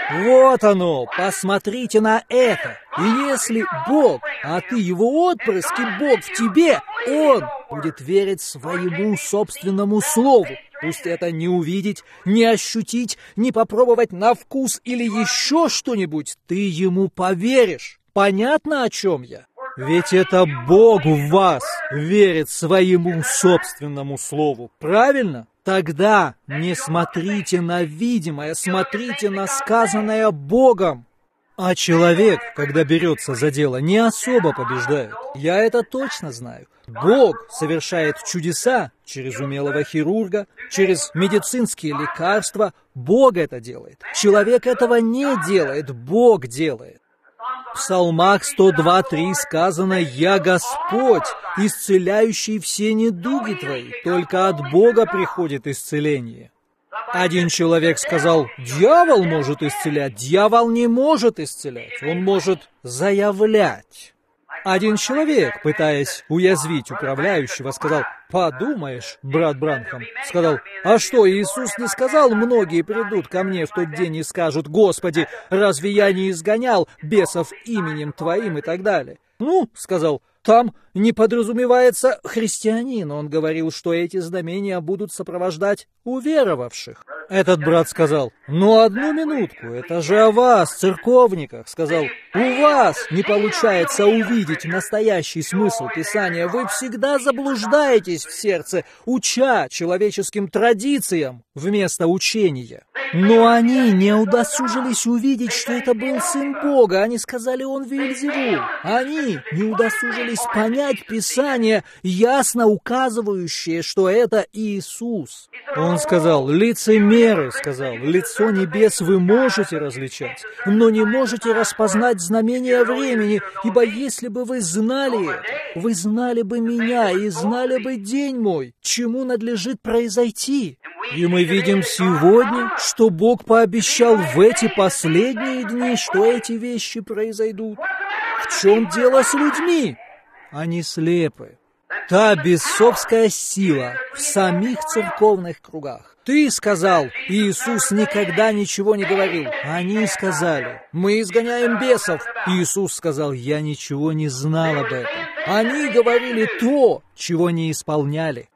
Вот оно, посмотрите на это. И если Бог, а ты его отпрыск, и Бог в тебе, он будет верить своему собственному слову. Пусть это не увидеть, не ощутить, не попробовать на вкус или еще что-нибудь, ты ему поверишь. Понятно, о чем я? Ведь это Бог в вас верит своему собственному слову, правильно? Тогда не смотрите на видимое, смотрите на сказанное Богом. А человек, когда берется за дело, не особо побеждает. Я это точно знаю. Бог совершает чудеса через умелого хирурга, через медицинские лекарства. Бог это делает. Человек этого не делает, Бог делает. В Псалмах 102:3 сказано: «Я Господь, исцеляющий все недуги твои, только от Бога приходит исцеление». Один человек сказал: «Дьявол может исцелять». Дьявол не может исцелять, он может заявлять. Один человек, пытаясь уязвить управляющего, сказал: «Подумаешь, брат Бранхам», сказал: «А что, Иисус не сказал: многие придут ко мне в тот день и скажут: Господи, разве я не изгонял бесов именем Твоим» и так далее. «Ну, — сказал, — там не подразумевается христианин. Он говорил, что эти знамения будут сопровождать уверовавших». Этот брат сказал: «Ну, одну минутку, это же о вас, церковниках», сказал. «У вас не получается увидеть настоящий смысл Писания. Вы всегда заблуждаетесь в сердце, уча человеческим традициям вместо учения». Но они не удосужились увидеть, что это был Сын Бога. Они сказали: он Веельзевул. Они не удосужились понять Писание, ясно указывающее, что это Иисус. Он сказал: «Лицемеры, — сказал, — лицо небес вы можете различать, но не можете распознать знамения времени, ибо если бы вы знали это, вы знали бы меня и знали бы день мой, чему надлежит произойти». И мы видим сегодня, что Бог пообещал в эти последние дни, что эти вещи произойдут. В чем дело с людьми? Они слепы. Та бесовская сила в самих церковных кругах. Ты сказал, Иисус никогда ничего не говорил. Они сказали: мы изгоняем бесов. Иисус сказал: я ничего не знал об этом. Они говорили то, чего не исполняли.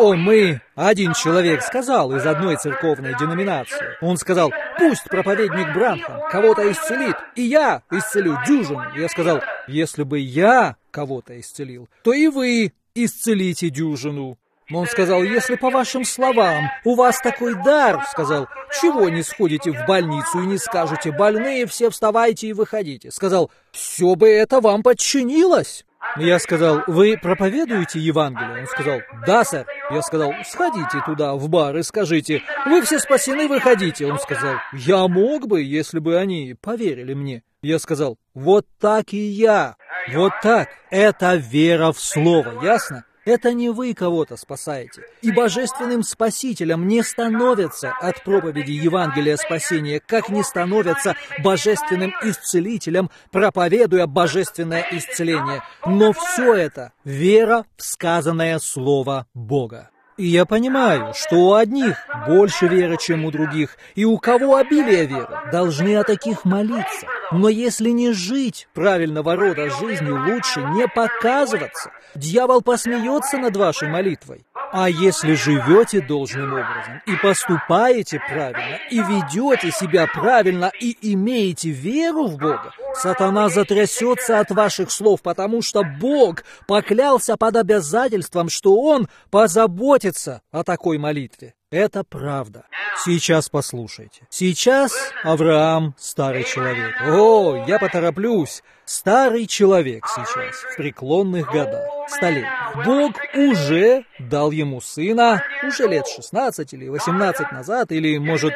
Один человек сказал из одной церковной деноминации. Он сказал: пусть проповедник Бранхам кого-то исцелит, и я исцелю дюжину. Я сказал: если бы я кого-то исцелил, то и вы исцелите дюжину. Он сказал: если по вашим словам у вас такой дар, сказал, чего не сходите в больницу и не скажете: больные, все вставайте и выходите. Сказал: все бы это вам подчинилось. Я сказал: вы проповедуете Евангелие? Он сказал: да, сэр. Я сказал: сходите туда, в бар, и скажите: вы все спасены, выходите. Он сказал: я мог бы, если бы они поверили мне. Я сказал: вот так и я. Вот так. Это вера в Слово, ясно? Это не вы кого-то спасаете. И божественным спасителем не становятся от проповеди Евангелия спасения, как не становятся божественным исцелителем, проповедуя божественное исцеление. Но все это вера в сказанное Слово Бога. И я понимаю, что у одних больше веры, чем у других, и у кого обилие веры, должны о таких молиться. Но если не жить правильного рода жизнью, лучше не показываться. Дьявол посмеется над вашей молитвой. А если живете должным образом, и поступаете правильно, и ведете себя правильно, и имеете веру в Бога, сатана затрясется от ваших слов, потому что Бог поклялся под обязательством, что Он позаботится о такой молитве. Это правда. Сейчас послушайте. Сейчас Авраам старый человек. Я потороплюсь. Старый человек сейчас, в преклонных годах, столетних. Бог уже дал ему сына, уже лет 16 или 18 назад, или, может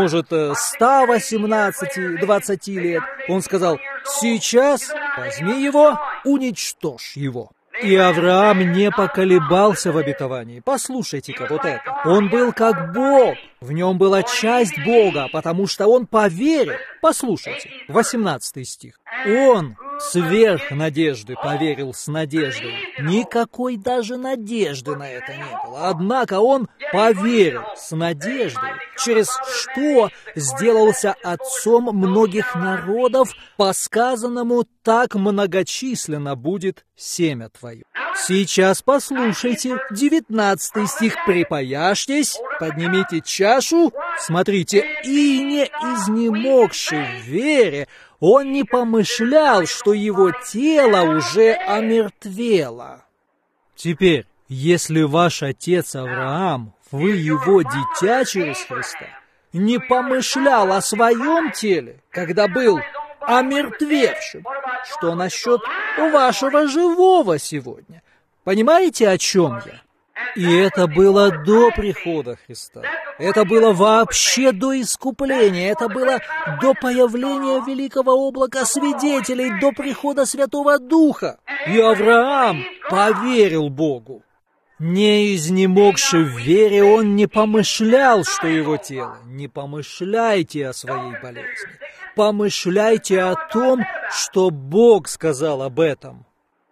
118-20 лет. Он сказал: сейчас возьми его, уничтожь его. И Авраам не поколебался в обетовании. Послушайте-ка вот это. Он был как Бог. В нем была часть Бога, потому что он поверил. Послушайте, 18 стих. Он Сверх надежды поверил с надеждой. Никакой даже надежды на это не было. Однако он поверил с надеждой, через что сделался отцом многих народов, по сказанному так многочисленно будет семя твое. Сейчас послушайте 19 стих. «Припояжьтесь, поднимите чашу». Смотрите, «и не изнемогший в вере, он не помышлял, что его тело уже омертвело». Теперь, если ваш отец Авраам, вы его дитя через Христа, не помышлял о своем теле, когда был омертвевшим, что насчет вашего живого сегодня? Понимаете, о чем я? И это было до прихода Христа. Это было вообще до искупления. Это было до появления великого облака свидетелей, до прихода Святого Духа. И Авраам поверил Богу. Не изнемогши в вере, он не помышлял, что его тело. Не помышляйте о своей болезни. Помышляйте о том, что Бог сказал об этом.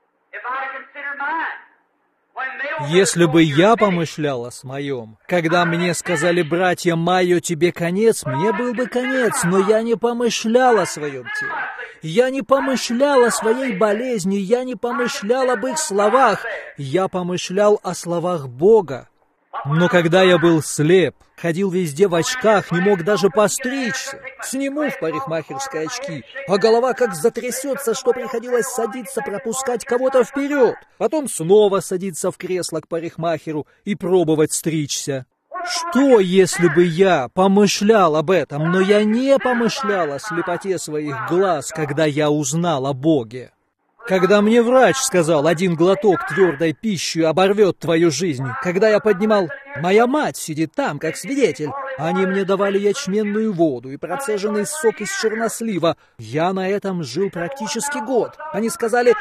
Если бы я помышлял о своем, когда мне сказали братья Майо, тебе конец, мне был бы конец, но я не помышлял о своем теле. Я не помышлял о своей болезни, я не помышлял об их словах, я помышлял о словах Бога. Но когда я был слеп, ходил везде в очках, не мог даже постричься, сниму в парикмахерской очки, а голова как затрясется, что приходилось садиться, пропускать кого-то вперед, потом снова садиться в кресло к парикмахеру и пробовать стричься. Что, если бы я помышлял об этом, но я не помышлял о слепоте своих глаз, когда я узнал о Боге? Когда мне врач сказал, 1 глоток твердой пищи оборвет твою жизнь, когда я поднимал, моя мать сидит там, как свидетель, они мне давали ячменную воду и процеженный сок из чернослива, я на этом жил практически год. Они сказали,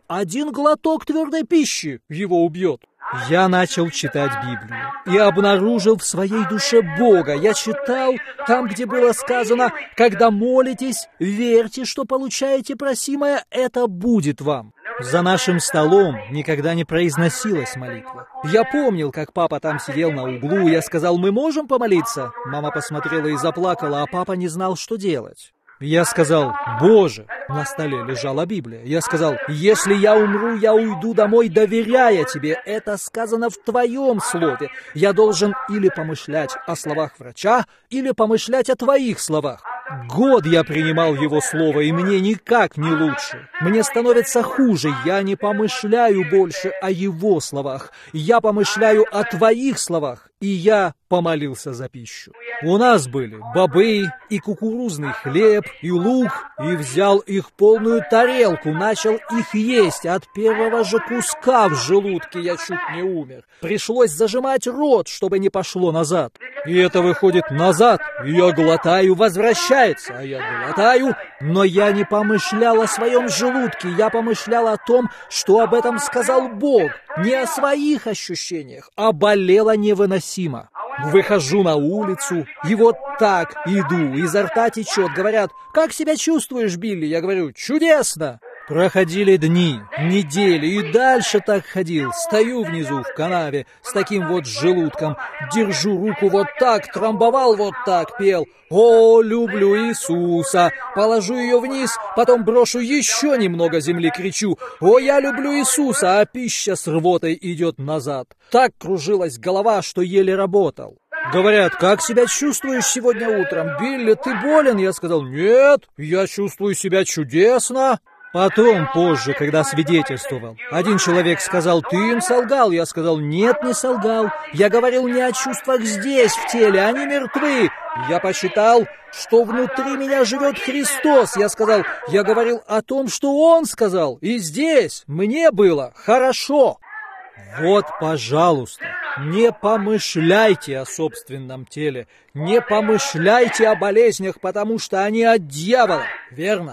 1 глоток твердой пищи его убьет. Я начал читать Библию и обнаружил в своей душе Бога. Я читал там, где было сказано, когда молитесь, верьте, что получаете просимое, это будет вам. За нашим столом никогда не произносилась молитва. Я помнил, как папа там сидел на углу, я сказал, мы можем помолиться? Мама посмотрела и заплакала, а папа не знал, что делать. Я сказал, Боже, на столе лежала Библия. Я сказал, если я умру, я уйду домой, доверяя Тебе. Это сказано в Твоем слове. Я должен или помышлять о словах врача, или помышлять о Твоих словах. Год я принимал его слово, и мне никак не лучше. Мне становится хуже, я не помышляю больше о его словах. Я помышляю о Твоих словах, и я помолился за пищу. У нас были бобы и кукурузный хлеб, и лук, и взял их полную тарелку, начал их есть. От первого же куска в желудке я чуть не умер. Пришлось зажимать рот, чтобы не пошло назад. И это выходит назад, и я глотаю, возвращается, а я глотаю, но я не помышлял о своем желудке, я помышлял о том, что об этом сказал Бог, не о своих ощущениях, а болело невыносимо. Выхожу на улицу, и вот так иду, изо рта течет. Говорят, как себя чувствуешь, Билли? Я говорю, чудесно. Проходили дни, недели, и дальше так ходил. Стою внизу в канаве с таким вот желудком, держу руку вот так, трамбовал вот так, пел. «О, люблю Иисуса!» Положу ее вниз, потом брошу еще немного земли, кричу. «О, я люблю Иисуса!» А пища с рвотой идет назад. Так кружилась голова, что еле работал. Говорят, как себя чувствуешь сегодня утром? Билли, ты болен? Я сказал, нет, я чувствую себя чудесно. Потом, позже, когда свидетельствовал, один человек сказал, ты им солгал. Я сказал, нет, не солгал. Я говорил не о чувствах здесь, в теле, они мертвы. Я посчитал, что внутри меня живет Христос. Я сказал, я говорил о том, что Он сказал, и здесь мне было хорошо. Вот, пожалуйста, не помышляйте о собственном теле, не помышляйте о болезнях, потому что они от дьявола, верно?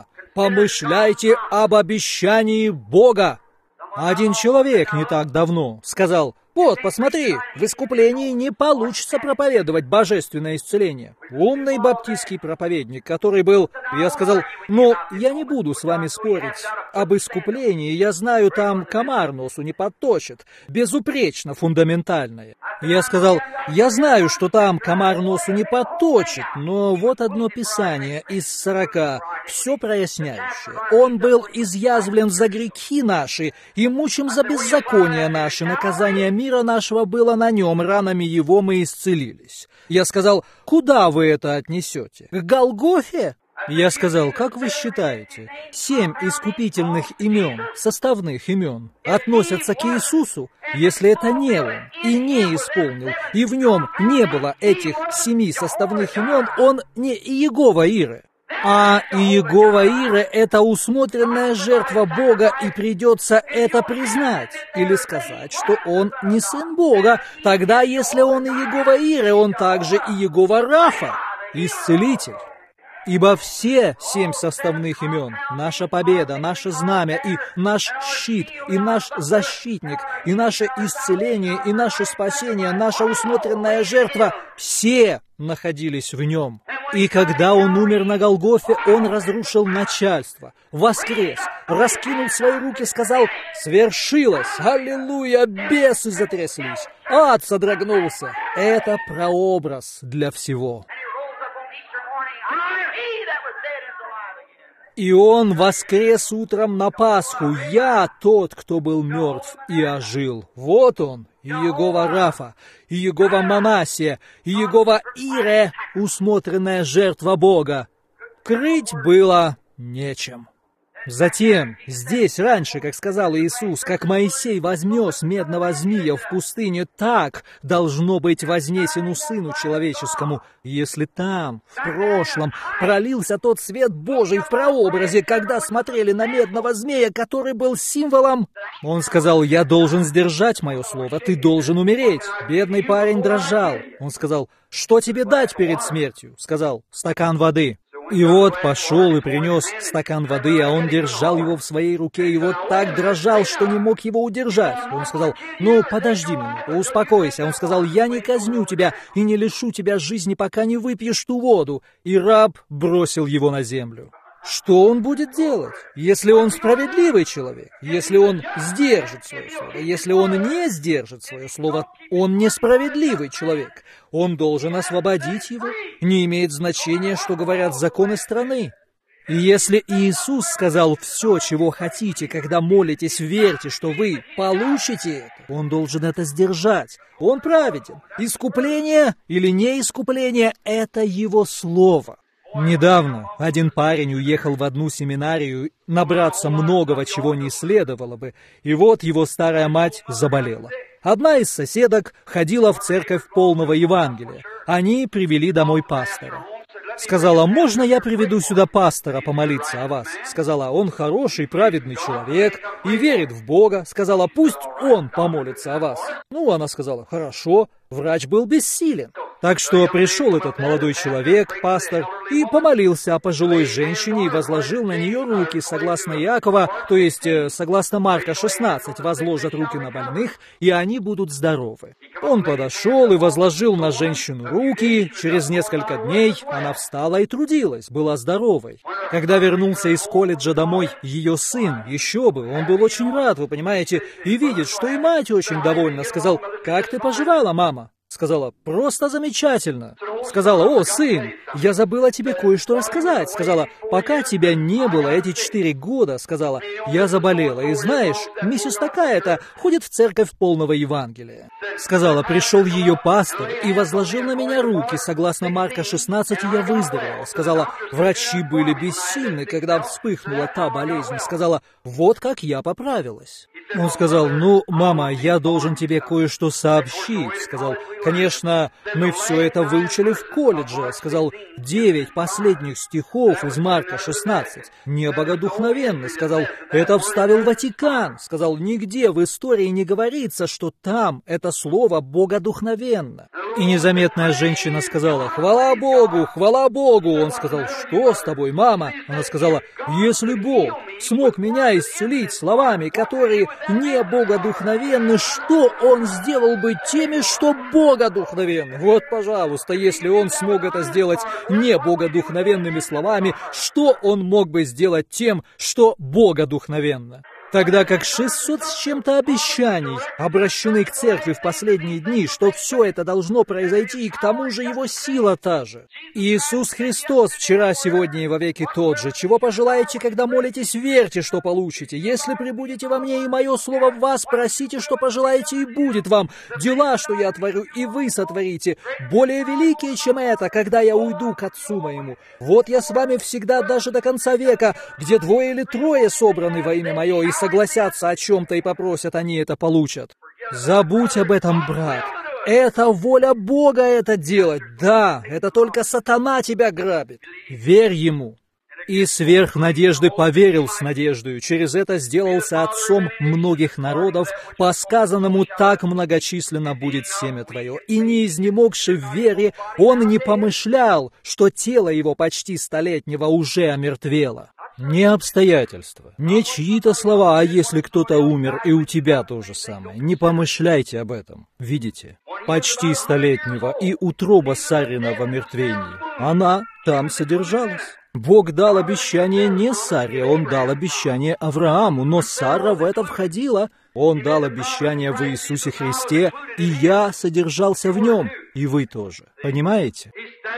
Помышляйте об обещании Бога. Один человек не так давно сказал, Вот, посмотри, в искуплении не получится проповедовать божественное исцеление. Умный баптистский проповедник, который был... Я сказал, ну, я не буду с вами спорить об искуплении, я знаю, там комар носу не подточит. Безупречно фундаментальное. Я сказал, я знаю, что там комар носу не подточит, но вот одно писание из 40, все проясняющее. Он был изъязвлен за грехи наши и мучим за беззакония наши, наказание мира нашего было на нем, ранами его мы исцелились. Я сказал, куда вы это отнесете? К Голгофе? Я сказал, как вы считаете, 7 искупительных имен, составных имен, относятся к Иисусу, если это не Он и не исполнил, и в нем не было этих 7 составных имен, он не Иегова Ире. А Иегова Ире — это усмотренная жертва Бога, и придется это признать, или сказать, что он не сын Бога. Тогда, если он Иегова Ире, он также Иегова Рафа, исцелитель. Ибо все 7 составных имен, наша победа, наше знамя, и наш щит, и наш защитник, и наше исцеление, и наше спасение, наша усмотренная жертва, все находились в нем. И когда он умер на Голгофе, он разрушил начальство, воскрес, раскинул свои руки, сказал: «Свершилось! Аллилуйя!» Бесы затряслись, ад содрогнулся. Это прообраз для всего. И он воскрес утром на Пасху. Я тот, кто был мертв и ожил. Вот он, Иегова Рафа, Иегова Манасия, Иегова Ире, усмотренная жертва Бога. Крыть было нечем. Затем, здесь раньше, как сказал Иисус, как Моисей вознес медного змея в пустыне, так должно быть вознесену Сыну Человеческому, если там, в прошлом, пролился тот свет Божий в прообразе, когда смотрели на медного змея, который был символом. Он сказал: «Я должен сдержать мое слово, ты должен умереть». Бедный парень дрожал. Он сказал: «Что тебе дать перед смертью?» Сказал: «Стакан воды». И вот пошел и принес стакан воды, а он держал его в своей руке, и вот так дрожал, что не мог его удержать. И он сказал: «Ну, подожди минуту, успокойся». Он сказал: «Я не казню тебя и не лишу тебя жизни, пока не выпьешь ту воду». И раб бросил его на землю. Что он будет делать, если он справедливый человек, если он сдержит свое слово? Если он не сдержит свое слово, он несправедливый человек. Он должен освободить его. Не имеет значения, что говорят законы страны. И если Иисус сказал: «Все, чего хотите, когда молитесь, верьте, что вы получите это», он должен это сдержать. Он праведен. Искупление или не искупление — это его слово. Недавно один парень уехал в одну семинарию набраться многого, чего не следовало бы, и вот его старая мать заболела. Одна из соседок ходила в церковь полного Евангелия. Они привели домой пастора. Сказала: «Можно я приведу сюда пастора помолиться о вас?» Сказала: «Он хороший, праведный человек и верит в Бога». Сказала: «Пусть он помолится о вас». Ну, она сказала: «Хорошо». Врач был бессилен. Так что пришел этот молодой человек, пастор, и помолился о пожилой женщине и возложил на нее руки, согласно Иакова, то есть согласно Марка 16, возложат руки на больных, и они будут здоровы. Он подошел и возложил на женщину руки, через несколько дней она встала и трудилась, была здоровой. Когда вернулся из колледжа домой ее сын, еще бы, он был очень рад, вы понимаете, и видит, что и мать очень довольна, сказал: «Как ты поживала, мама?» Сказала: «Просто замечательно». Сказала: «О, сын, я забыла тебе кое-что рассказать». Сказала: «Пока тебя не было эти 4 года, сказала, я заболела, и знаешь, миссис такая-то ходит в церковь полного Евангелия». Сказала: «Пришел ее пастор и возложил на меня руки, согласно Марка 16, и я выздоровела». Сказала: «Врачи были бессильны, когда вспыхнула та болезнь». Сказала: «Вот как я поправилась». Он сказал: «Ну, мама, я должен тебе кое-что сообщить». Сказал: «Конечно, мы все это выучили в колледже». Сказал: 9 последних стихов из Марка 16 не богодухновенны. Сказал: «Это вставил Ватикан». Сказал: «Нигде в истории не говорится, что там это слово богодухновенно». И незаметная женщина сказала: «Хвала Богу, хвала Богу». Он сказал: «Что с тобой, мама?» Она сказала: «Если Бог смог меня исцелить словами, которые не богодухновенны, что Он сделал бы теми, что богодухновенны? Вот, пожалуйста, если Он смог это сделать не богодухновенными словами, что Он мог бы сделать тем, что богодухновенно? Тогда как 600 с чем-то обещаний обращены к церкви в последние дни, что все это должно произойти, и к тому же Его сила та же. Иисус Христос вчера, сегодня и вовеки тот же. Чего пожелаете, когда молитесь, верьте, что получите. Если пребудете во мне, и мое слово в вас, просите, что пожелаете, и будет вам. Дела, что я творю, и вы сотворите, более великие, чем это, когда я уйду к Отцу моему. Вот я с вами всегда, даже до конца века, где 2 или 3 собраны во имя мое, и согласятся о чем-то и попросят, они это получат. Забудь об этом, брат. Это воля Бога это делать. Да, это только сатана тебя грабит. Верь Ему. И сверх надежды поверил с надеждою, через это сделался отцом многих народов, по сказанному так многочисленно будет семя твое. И не изнемогши в вере, он не помышлял, что тело его почти столетнего уже омертвело. Не обстоятельства, не чьи-то слова, а если кто-то умер, и у тебя то же самое. Не помышляйте об этом. Видите? Почти столетнего и утроба Сарина в омертвении. Она там содержалась. Бог дал обещание не Саре, Он дал обещание Аврааму, но Сара в это входила. Он дал обещание в Иисусе Христе, и я содержался в Нем, и вы тоже. Понимаете?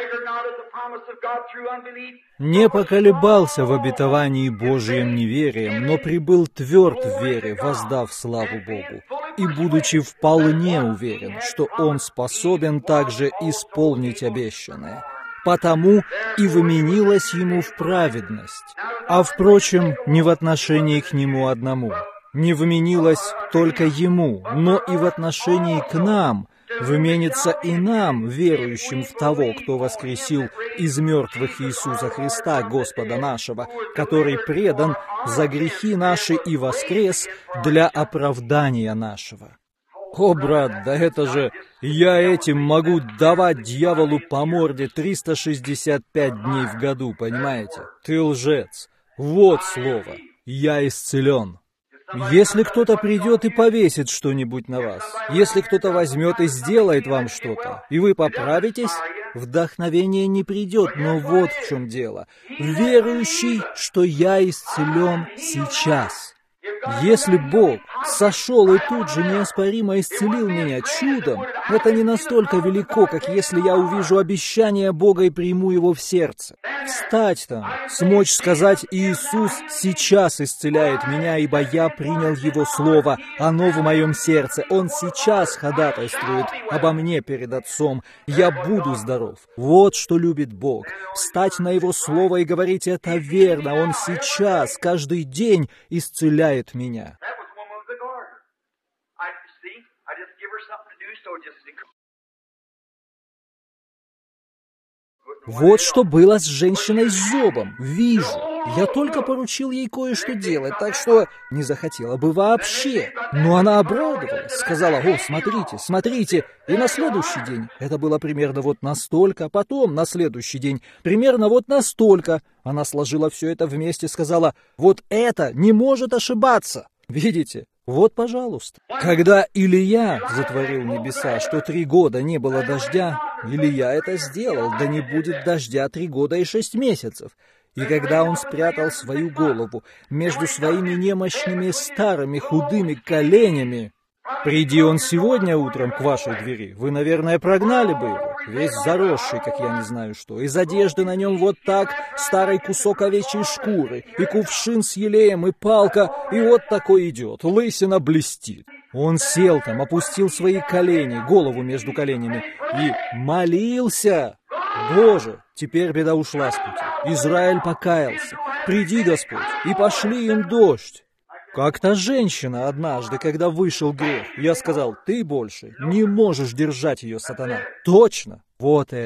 Не поколебался в обетовании Божием неверием, но прибыл тверд в вере, воздав славу Богу, и будучи вполне уверен, что Он способен также исполнить обещанное. Потому и вменилось Ему в праведность. А, впрочем, не в отношении к Нему одному. Не вменилось только Ему, но и в отношении к нам вменится и нам, верующим в Того, кто воскресил из мертвых Иисуса Христа, Господа нашего, который предан за грехи наши и воскрес для оправдания нашего. О, брат, да это же я этим могу давать дьяволу по морде 365 дней в году, понимаете? Ты лжец. Вот слово. Я исцелен. Если кто-то придет и повесит что-нибудь на вас, если кто-то возьмет и сделает вам что-то, и вы поправитесь, вдохновение не придет, но вот в чем дело. Верующий, что я исцелен сейчас. Если Бог сошел и тут же неоспоримо исцелил меня чудом, это не настолько велико, как если я увижу обещание Бога и приму его в сердце. Встать там, смочь сказать: «Иисус сейчас исцеляет меня, ибо я принял Его Слово, оно в моем сердце. Он сейчас ходатайствует обо мне перед Отцом. Я буду здоров». Вот что любит Бог. Встать на Его Слово и говорить: «Это верно, Он сейчас, каждый день исцеляет меня». Вот что было с женщиной с зобом. Вижу. Я только поручил ей кое-что делать, так что не захотела бы вообще. Но она обрадовалась, сказала: «О, смотрите, смотрите». И на следующий день это было примерно вот настолько, потом на следующий день примерно вот настолько. Она сложила все это вместе, сказала: «Вот это не может ошибаться». Видите? Вот, пожалуйста. Когда Илия затворил небеса, что 3 года не было дождя, Илия это сделал, да не будет дождя 3 года и 6 месяцев. И когда он спрятал свою голову между своими немощными старыми худыми коленями, приди он сегодня утром к вашей двери, вы, наверное, прогнали бы его, весь заросший, как я не знаю что. Из одежды на нем вот так старый кусок овечьей шкуры, и кувшин с елеем, и палка, и вот такой идет, лысина блестит. Он сел там, опустил свои колени, голову между коленями, и молился. Боже, теперь беда ушла с пути. Израиль покаялся. Приди, Господь, и пошли им дождь. Как та женщина однажды, когда вышел грех, я сказал: «Ты больше не можешь держать ее, сатана». Точно, вот это.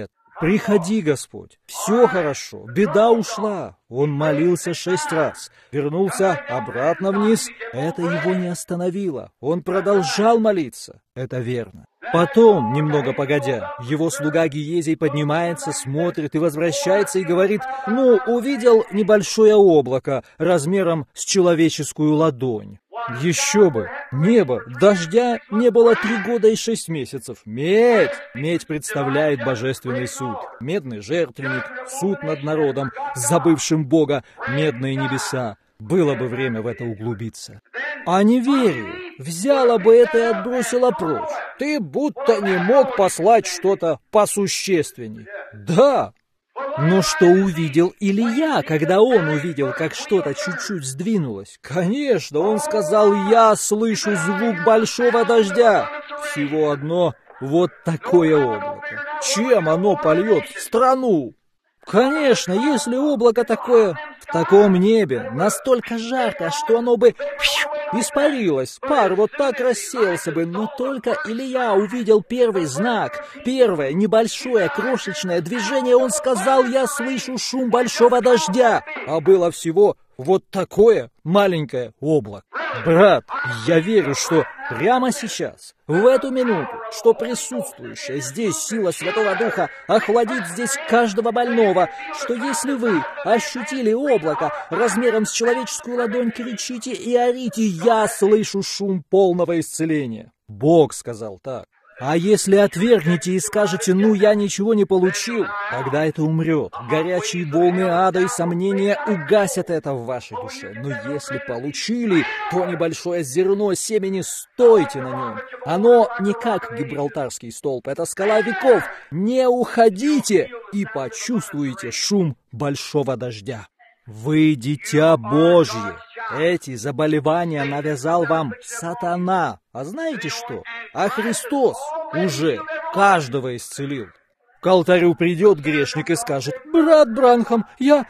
«Приходи, Господь, все хорошо, беда ушла». Он молился 6 раз, вернулся обратно вниз. Это его не остановило. Он продолжал молиться. Это верно. Потом, немного погодя, его слуга Гиезий поднимается, смотрит и возвращается и говорит: «Ну, увидел небольшое облако размером с человеческую ладонь». Еще бы! Небо! Дождя не было 3 года и 6 месяцев. Медь! Медь представляет божественный суд. Медный жертвенник, суд над народом, забывшим Бога, медные небеса. Было бы время в это углубиться. А неверие взяла бы это и отбросила прочь. Ты будто не мог послать что-то посущественней. Да! Но что увидел Илия, когда он увидел, как что-то чуть-чуть сдвинулось? Конечно, он сказал: «Я слышу звук большого дождя». Всего одно вот такое облако. Чем оно польет страну? Конечно, если облако такое, в таком небе настолько жарко, что оно бы испарилось, пар вот так рассеялся бы, но только Илия увидел первый знак, первое небольшое крошечное движение, он сказал: «Я слышу шум большого дождя», а было всего вот такое маленькое облако. Брат, я верю, что прямо сейчас, в эту минуту, что присутствующая здесь сила Святого Духа охладит здесь каждого больного, что если вы ощутили облако размером с человеческую ладонь, кричите и орите: «Я слышу шум полного исцеления». Бог сказал так. А если отвергнете и скажете: «Ну, я ничего не получил», тогда это умрет. Горячие волны ада и сомнения угасят это в вашей душе. Но если получили то небольшое зерно семени, стойте на нем. Оно не как Гибралтарский столб, это скала веков. Не уходите и почувствуете шум большого дождя. Вы дитя Божье. Эти заболевания навязал вам сатана. А знаете что? А Христос уже каждого исцелил. К алтарю придет грешник и скажет: «Брат Бранхам, я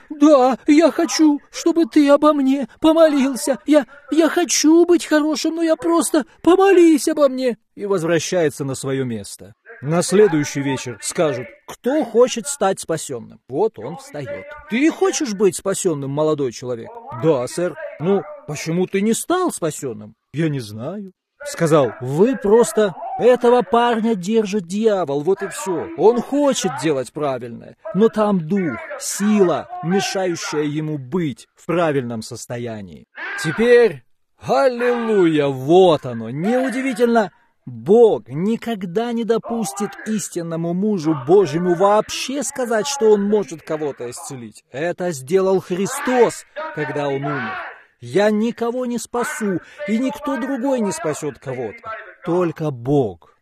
хочу, чтобы ты обо мне помолился. Я хочу быть хорошим, но я просто помолись обо мне». И возвращается на свое место. На следующий вечер скажут: «Кто хочет стать спасенным?» Вот он встает. «Ты хочешь быть спасенным, молодой человек?» «Да, сэр». «Ну, почему ты не стал спасенным?» «Я не знаю». Сказал: «Вы просто... Этого парня держит дьявол, вот и все. Он хочет делать правильное, но там дух, сила, мешающая ему быть в правильном состоянии». Теперь, аллилуйя, вот оно, неудивительно, Бог никогда не допустит истинному мужу Божьему вообще сказать, что он может кого-то исцелить. Это сделал Христос, когда он умер. Я никого не спасу, и никто другой не спасет кого-то. Только Бог.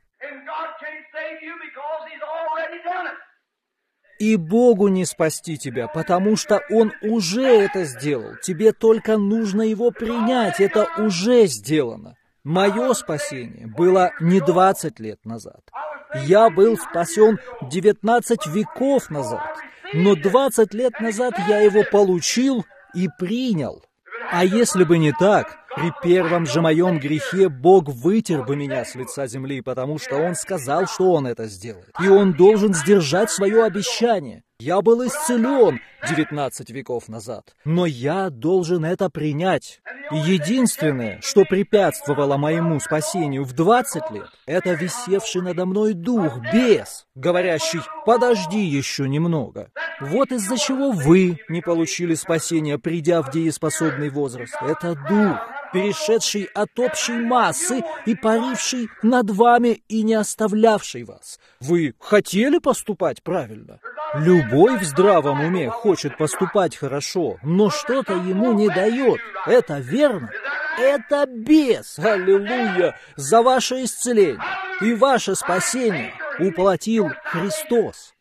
И Богу не спасти тебя, потому что Он уже это сделал. Тебе только нужно Его принять, это уже сделано. Мое спасение было не 20 лет назад. Я был спасен 19 веков назад. Но 20 лет назад я его получил и принял. А если бы не так, при первом же моем грехе Бог вытер бы меня с лица земли, потому что Он сказал, что Он это сделает. И Он должен сдержать свое обещание. Я был исцелен 19 веков назад, но я должен это принять. И единственное, что препятствовало моему спасению в 20 лет, это висевший надо мной дух, бес, говорящий: «Подожди еще немного». Вот из-за чего вы не получили спасения, придя в дееспособный возраст. Это дух, перешедший от общей массы и паривший над вами и не оставлявший вас. Вы хотели поступать правильно? Любой в здравом уме хочет поступать хорошо, но что-то ему не дает. Это верно? Это бес, аллилуйя, за ваше исцеление и ваше спасение уплатил Христос.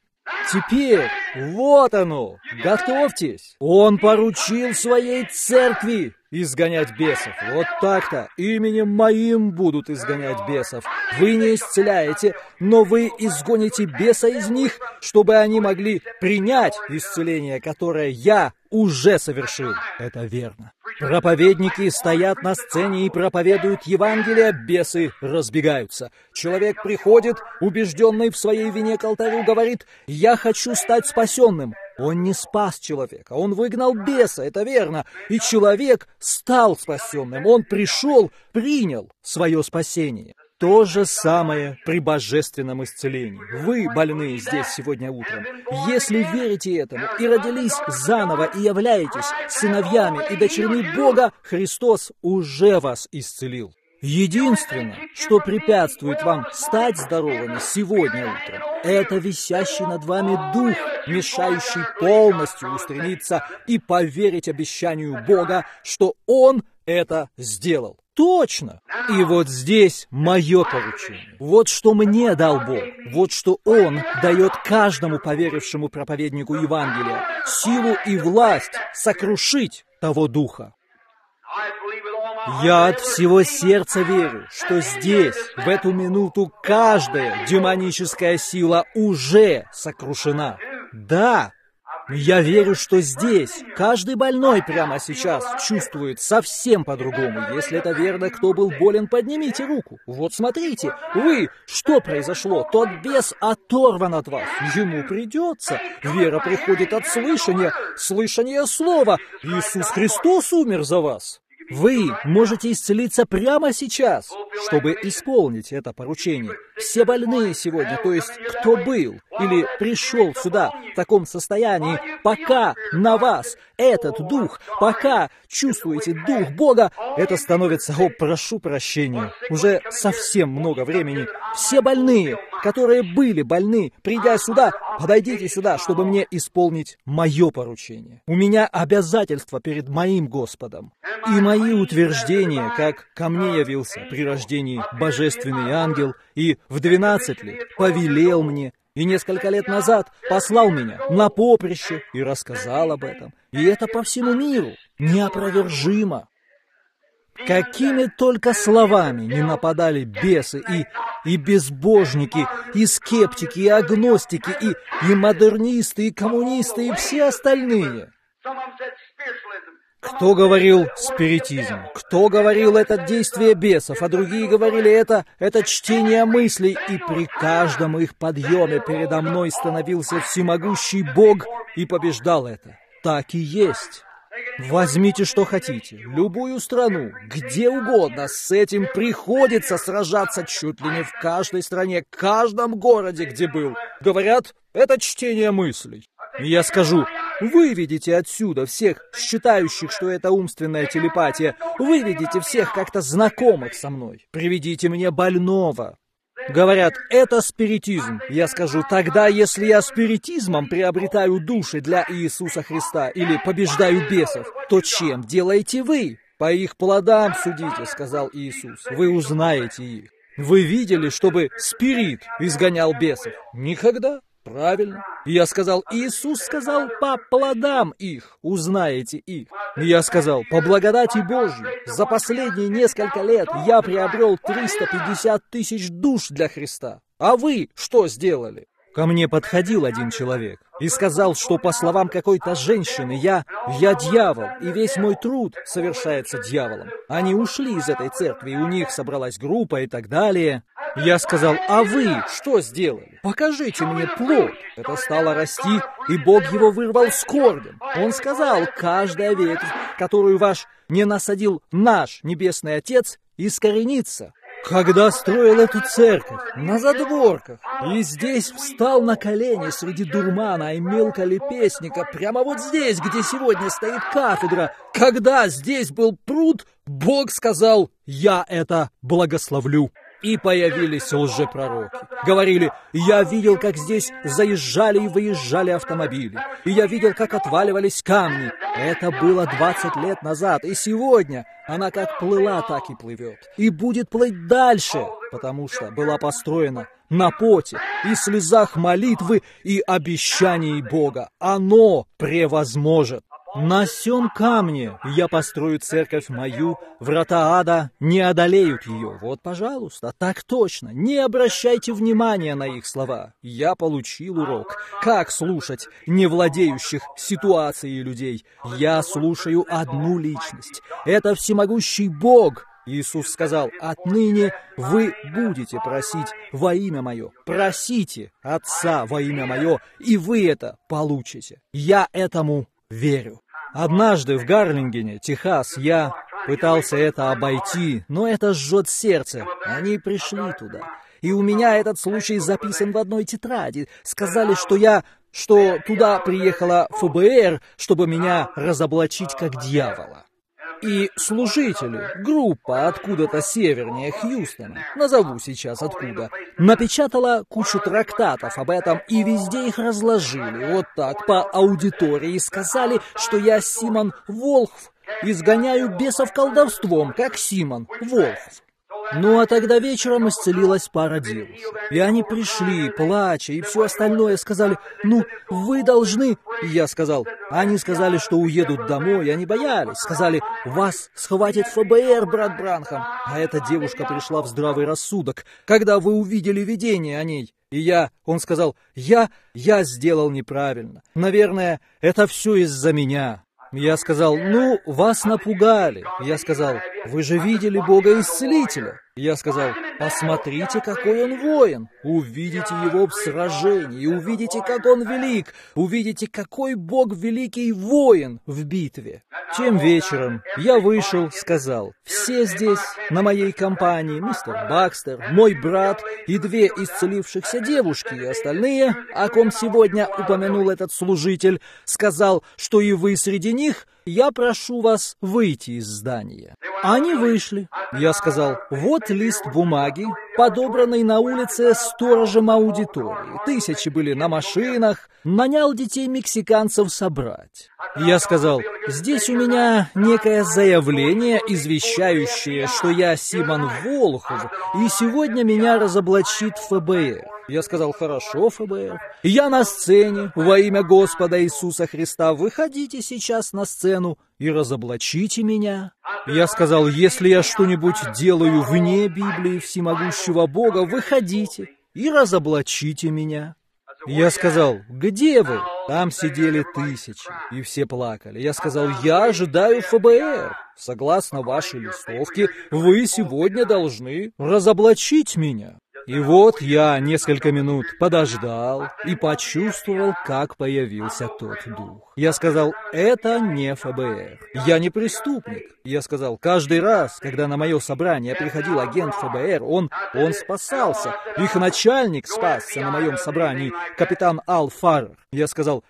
Теперь вот оно, готовьтесь. Он поручил своей церкви изгонять бесов. Вот так-то. Именем моим будут изгонять бесов. Вы не исцеляете, но вы изгоните беса из них, чтобы они могли принять исцеление, которое я уже совершил. Это верно. Проповедники стоят на сцене и проповедуют Евангелие, бесы разбегаются. Человек приходит, убежденный в своей вине к алтарю, говорит: «Я хочу стать спасенным». Он не спас человека, он выгнал беса, это верно. И человек стал спасенным, он пришел, принял свое спасение. То же самое при божественном исцелении. Вы, больные здесь сегодня утром, если верите этому и родились заново и являетесь сыновьями и дочерьми Бога, Христос уже вас исцелил. Единственное, что препятствует вам стать здоровыми сегодня утром, это висящий над вами дух, мешающий полностью устремиться и поверить обещанию Бога, что Он это сделал. Точно! И вот здесь мое поручение. Вот что мне дал Бог. Вот что Он дает каждому поверившему проповеднику Евангелия. Силу и власть сокрушить того духа. Я от всего сердца верю, что здесь, в эту минуту, каждая демоническая сила уже сокрушена. Да, я верю, что здесь каждый больной прямо сейчас чувствует совсем по-другому. Если это верно, кто был болен, поднимите руку. Вот смотрите, вы, что произошло? Тот бес оторван от вас. Ему придется. Вера приходит от слышания, слышание слова. Иисус Христос умер за вас. Вы можете исцелиться прямо сейчас, чтобы исполнить это поручение. Все больные сегодня, то есть кто был или пришел сюда в таком состоянии, пока на вас этот дух, пока чувствуете дух Бога, это становится, прошу прощения, уже совсем много времени. Все больные, которые были больны, придя сюда, подойдите сюда, чтобы мне исполнить мое поручение. У меня обязательства перед моим Господом. И мои утверждения, как ко мне явился при рождении божественный ангел и в 12 лет повелел мне, и несколько лет назад послал меня на поприще и рассказал об этом. И это по всему миру неопровержимо. Какими только словами не нападали бесы и безбожники, и скептики, и агностики, и модернисты, и коммунисты, и все остальные. Кто говорил спиритизм? Кто говорил это действие бесов? А другие говорили это чтение мыслей. И при каждом их подъеме передо мной становился всемогущий Бог и побеждал это. Так и есть. Возьмите, что хотите, любую страну, где угодно, с этим приходится сражаться чуть ли не в каждой стране, в каждом городе, где был. Говорят, это чтение мыслей. Я скажу, выведите отсюда всех, считающих, что это умственная телепатия, выведите всех как-то знакомых со мной, приведите мне больного. Говорят, это спиритизм. Я скажу, тогда, если я спиритизмом приобретаю души для Иисуса Христа или побеждаю бесов, то чем делаете вы? По их плодам судите, сказал Иисус. Вы узнаете их. Вы видели, чтобы спирит изгонял бесов? Никогда. Правильно. Я сказал, Иисус сказал, по плодам их узнаете их. Я сказал, по благодати Божьей, за последние несколько лет я приобрел 350 тысяч душ для Христа. А вы что сделали? Ко мне подходил один человек и сказал, что по словам какой-то женщины я дьявол, и весь мой труд совершается дьяволом. Они ушли из этой церкви, и у них собралась группа и так далее. Я сказал, а вы что сделали? Покажите мне плод. Это стало расти, и Бог его вырвал с корнем. Он сказал, каждая ветвь, которую ваш не насадил наш Небесный Отец, искоренится. Когда строил эту церковь, на задворках, и здесь встал на колени среди дурмана и мелколепестника, прямо вот здесь, где сегодня стоит кафедра, когда здесь был пруд, Бог сказал, я это благословлю. И появились лжепророки. Говорили, я видел, как здесь заезжали и выезжали автомобили. И я видел, как отваливались камни. Это было 20 лет назад. И сегодня она как плыла, так и плывет. И будет плыть дальше, потому что была построена на поте и слезах молитвы и обещаний Бога. Оно превозможет. «На сём камне я построю церковь мою, врата ада не одолеют ее». Вот, пожалуйста, так точно. Не обращайте внимания на их слова. Я получил урок. Как слушать не владеющих ситуацией людей? Я слушаю одну личность. Это всемогущий Бог. Иисус сказал: «Отныне вы будете просить во имя Мое». Просите Отца во имя Мое, и вы это получите. Я этому верю. Однажды в Гарлингене, Техас, я пытался это обойти, но это жжет сердце. Они пришли туда. И у меня этот случай записан в одной тетради. Сказали, что туда приехала ФБР, чтобы меня разоблачить как дьявола. И служители, группа откуда-то севернее Хьюстона, назову сейчас откуда, напечатала кучу трактатов об этом, и везде их разложили, вот так, по аудитории, и сказали, что я Симон Волхв, изгоняю бесов колдовством, как Симон Волхв. Ну, а тогда вечером исцелилась пара девушек. И они пришли, плача, и все остальное, сказали: «Ну, вы должны...» И я сказал. Они сказали, что уедут домой, и они боялись. Сказали: «Вас схватит ФБР, брат Бранхам». А эта девушка пришла в здравый рассудок, когда вы увидели видение о ней. И он сказал: я сделал неправильно. Наверное, это все из-за меня. Я сказал: «Ну, вас напугали». Я сказал: «Вы же видели Бога-исцелителя». Я сказал: «Посмотрите, какой он воин. Увидите его в сражении, увидите, как он велик, увидите, какой Бог великий воин в битве». Тем вечером я вышел, сказал: «Все здесь, на моей компании, мистер Бакстер, мой брат и 2 исцелившихся девушки, и остальные, о ком сегодня упомянул этот служитель, сказал, что и вы среди них, я прошу вас выйти из здания». Они вышли. Я сказал: «Вот лист бумаги, подобранный на улице сторожем аудитории. 1000 были на машинах, нанял детей-мексиканцев собрать». Я сказал: «Здесь у меня некое заявление, извещающее, что я Симон Волхв, и сегодня меня разоблачит ФБР». Я сказал: «Хорошо, ФБР. Я на сцене во имя Господа Иисуса Христа. Выходите сейчас на сцену и разоблачите меня». Я сказал: «Если я что-нибудь делаю вне Библии всемогущего Бога, выходите и разоблачите меня». Я сказал: «Где вы?» Там сидели 1000, и все плакали. Я сказал: «Я ожидаю ФБР. Согласно вашей листовке, вы сегодня должны разоблачить меня». И вот я несколько минут подождал и почувствовал, как появился тот дух. Я сказал: «Это не ФБР. Я не преступник». Я сказал: «Каждый раз, когда на мое собрание приходил агент ФБР, он спасался. Их начальник спасся на моем собрании, капитан Ал Фаррер». Я сказал: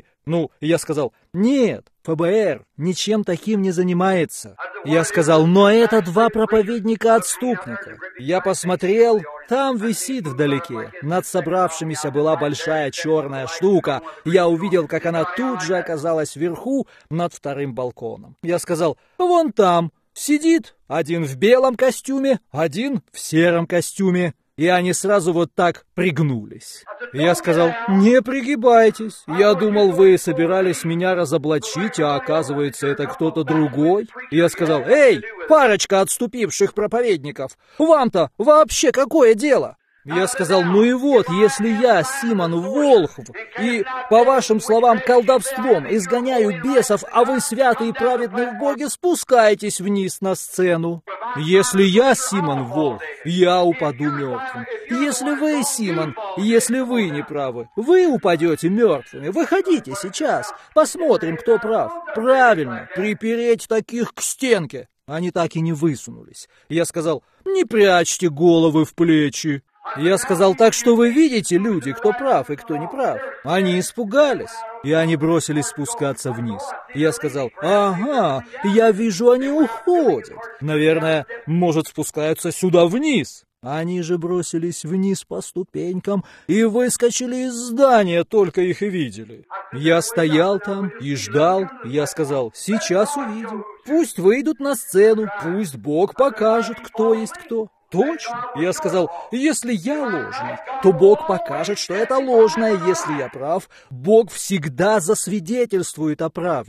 «Нет, ФБР ничем таким не занимается». Я сказал: «Но это 2 проповедника-отступника». Я посмотрел, там висит вдалеке. Над собравшимися была большая черная штука. Я увидел, как она тут же оказалась вверху, над 2-м балконом. Я сказал: «Вон там сидит один в белом костюме, один в сером костюме». И они сразу вот так пригнулись. Я сказал: «Не пригибайтесь. Я думал, вы собирались меня разоблачить, а оказывается, это кто-то другой». Я сказал: «Эй, парочка отступивших проповедников, вам-то вообще какое дело?» Я сказал: «Ну и вот, если я Симон Волхв и, по вашим словам, колдовством изгоняю бесов, а вы святые и праведные в Боге, спускайтесь вниз на сцену. Если я Симон Волхв, я упаду мертвым. Если вы, Симон, если вы не правы, вы упадете мертвыми. Выходите сейчас, посмотрим, кто прав. Правильно, припереть таких к стенке». Они так и не высунулись. Я сказал: «Не прячьте головы в плечи». Я сказал: «Так что вы видите, люди, кто прав и кто не прав». Они испугались, и они бросились спускаться вниз. Я сказал: «Ага, я вижу, они уходят. Наверное, может, спускаются сюда вниз». Они же бросились вниз по ступенькам и выскочили из здания, только их и видели. Я стоял там и ждал. Я сказал: «Сейчас увидим. Пусть выйдут на сцену, пусть Бог покажет, кто есть кто». Точно. Я сказал: «Если я ложный, то Бог покажет, что это ложное. Если я прав, Бог всегда засвидетельствует о правде».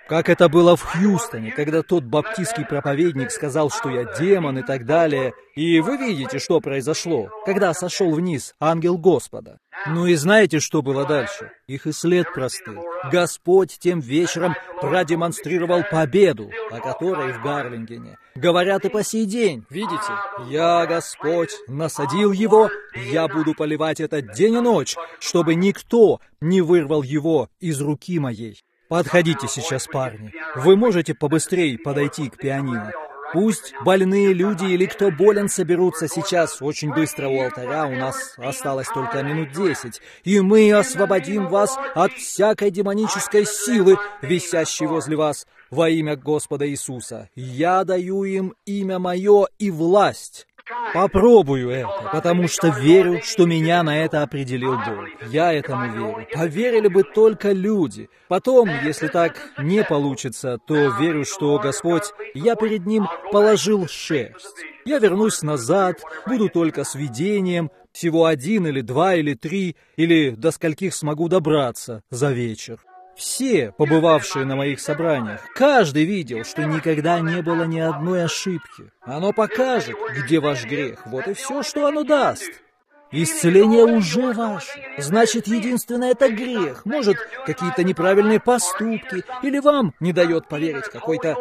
Как это было в Хьюстоне, когда тот баптистский проповедник сказал, что я демон и так далее. И вы видите, что произошло, когда сошел вниз ангел Господа. Ну и знаете, что было дальше? Их и след простыл. Господь тем вечером продемонстрировал победу, о которой в Гарлингене говорят и по сей день. Видите? Я, Господь, насадил его, я буду поливать этот день и ночь, чтобы никто не вырвал его из руки моей. Подходите сейчас, парни. Вы можете побыстрее подойти к пианино. Пусть больные люди или кто болен соберутся сейчас очень быстро у алтаря, у нас осталось только минут 10, и мы освободим вас от всякой демонической силы, висящей возле вас, во имя Господа Иисуса. Я даю им имя мое и власть. Попробую это, потому что верю, что меня на это определил Бог. Я этому верю. Поверили бы только люди. Потом, если так не получится, то верю, что Господь, я перед Ним положил шерсть. Я вернусь назад, буду только с видением, всего 1 или 2 или 3, или до скольких смогу добраться за вечер. Все, побывавшие на моих собраниях, каждый видел, что никогда не было ни одной ошибки. Оно покажет, где ваш грех. Вот и все, что оно даст. Исцеление уже ваше. Значит, единственное — это грех. Может, какие-то неправильные поступки. Или вам не дает поверить какой-то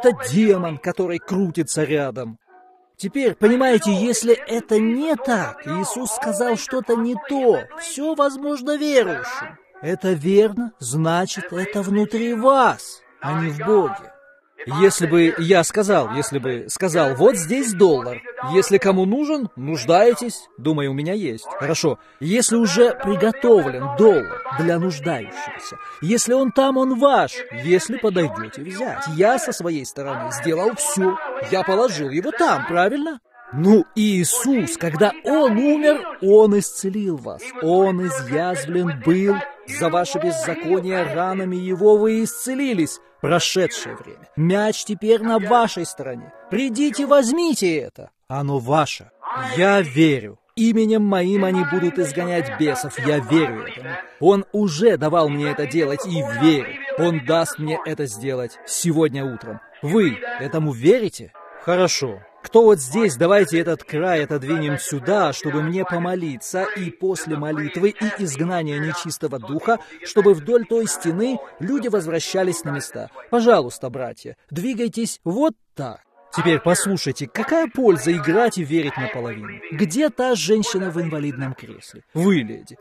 демон, который крутится рядом. Теперь, понимаете, если это не так, Иисус сказал что-то не то, все возможно верующим. Это верно, значит, это внутри вас, а не в Боге. Если бы сказал, вот здесь $1, если кому нужен, нуждаетесь, думаю, у меня есть. Хорошо, если уже приготовлен $1 для нуждающегося, если он там, он ваш, если подойдете взять. Я со своей стороны сделал все, я положил его там, правильно? Ну, Иисус, когда Он умер, Он исцелил вас. Он изъязвлен был, за ваше беззаконие ранами Его вы исцелились. Прошедшее время. Мяч теперь на вашей стороне. Придите, возьмите это. Оно ваше. Я верю. Именем моим они будут изгонять бесов. Я верю этому. Он уже давал мне это делать и верю. Он даст мне это сделать сегодня утром. Вы этому верите? Хорошо. Кто вот здесь, давайте этот край отодвинем сюда, чтобы мне помолиться, и после молитвы и изгнания нечистого духа, чтобы вдоль той стены люди возвращались на места. Пожалуйста, братья, двигайтесь вот так. Теперь послушайте, какая польза играть и верить наполовину? Где та женщина в инвалидном кресле? Вы, леди.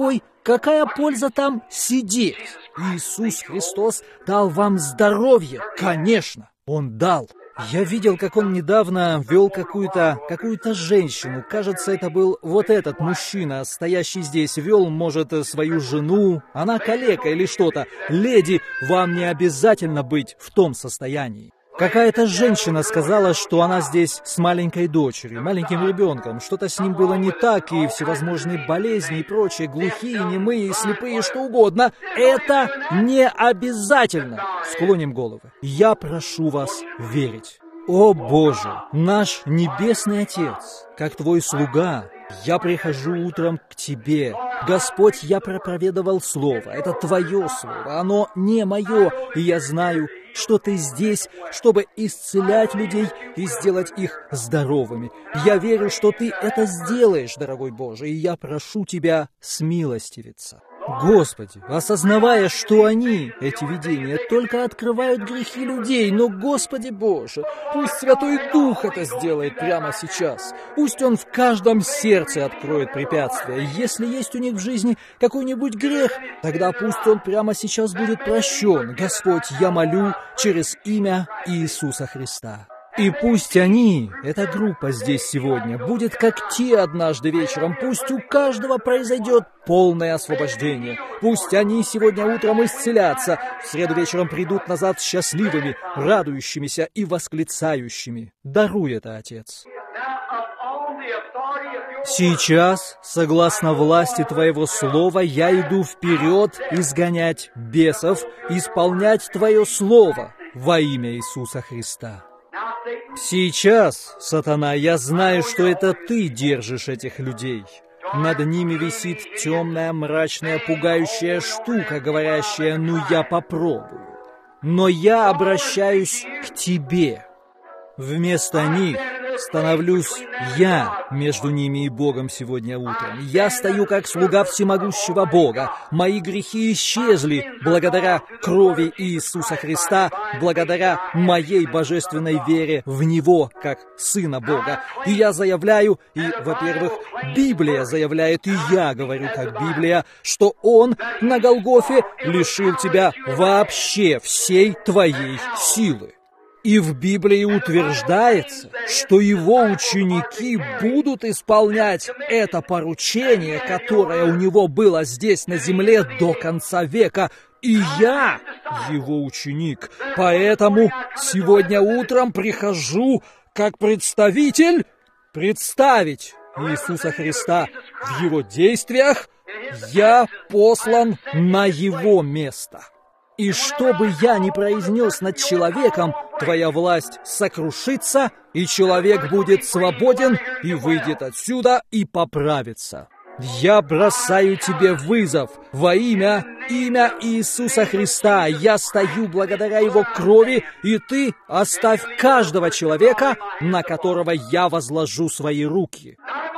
Какая польза там сидеть? Иисус Христос дал вам здоровье. Конечно, Он дал. Я видел, как он недавно вел какую-то женщину. Кажется, это был вот этот мужчина, стоящий здесь, вел, может, свою жену. Она калека или что-то. Леди, вам не обязательно быть в том состоянии. Какая-то женщина сказала, что она здесь с маленькой дочерью, маленьким ребенком. Что-то с ним было не так, и всевозможные болезни и прочее, глухие, немые, слепые, что угодно. Это не обязательно. Склоним головы. Я прошу вас верить. О Боже, наш Небесный Отец, как Твой слуга, я прихожу утром к Тебе. Господь, я проповедовал Слово. Это Твое Слово, оно не мое, и я знаю, что Ты здесь, чтобы исцелять людей и сделать их здоровыми. Я верю, что Ты это сделаешь, дорогой Боже, и я прошу Тебя смилостивиться. Господи, осознавая, что они, эти видения, только открывают грехи людей, но, Господи Боже, пусть Святой Дух это сделает прямо сейчас. Пусть Он в каждом сердце откроет препятствия. Если есть у них в жизни какой-нибудь грех, тогда пусть он прямо сейчас будет прощен. Господь, я молю через имя Иисуса Христа. И пусть они, эта группа здесь сегодня, будет как те однажды вечером. Пусть у каждого произойдет полное освобождение. Пусть они сегодня утром исцелятся, в среду вечером придут назад счастливыми, радующимися и восклицающими. Даруй это, Отец. Сейчас, согласно власти Твоего Слова, я иду вперед изгонять бесов, исполнять Твое Слово во имя Иисуса Христа. Сейчас, сатана, я знаю, что это Ты держишь этих людей. Над ними висит темная, мрачная, пугающая штука, говорящая: «Ну, я попробую». но я обращаюсь к тебе. Вместо них становлюсь я между ними и Богом сегодня утром. Я стою как слуга всемогущего Бога. Мои грехи исчезли благодаря крови Иисуса Христа, благодаря моей божественной вере в Него, как Сына Бога. И я заявляю, и, во-первых, Библия заявляет, и я говорю, как Библия, что Он на Голгофе лишил тебя вообще всей твоей силы. И в Библии утверждается, что его ученики будут исполнять это поручение, которое у него было здесь на земле до конца века. И я его ученик. Поэтому сегодня утром прихожу как представитель представить Иисуса Христа в его действиях. Я послан на его место. И что бы я ни произнес над человеком, твоя власть сокрушится, и человек будет свободен и выйдет отсюда и поправится. Я бросаю тебе вызов во имя Иисуса Христа. Я стою благодаря Его крови, и ты оставь каждого человека, на которого я возложу свои руки.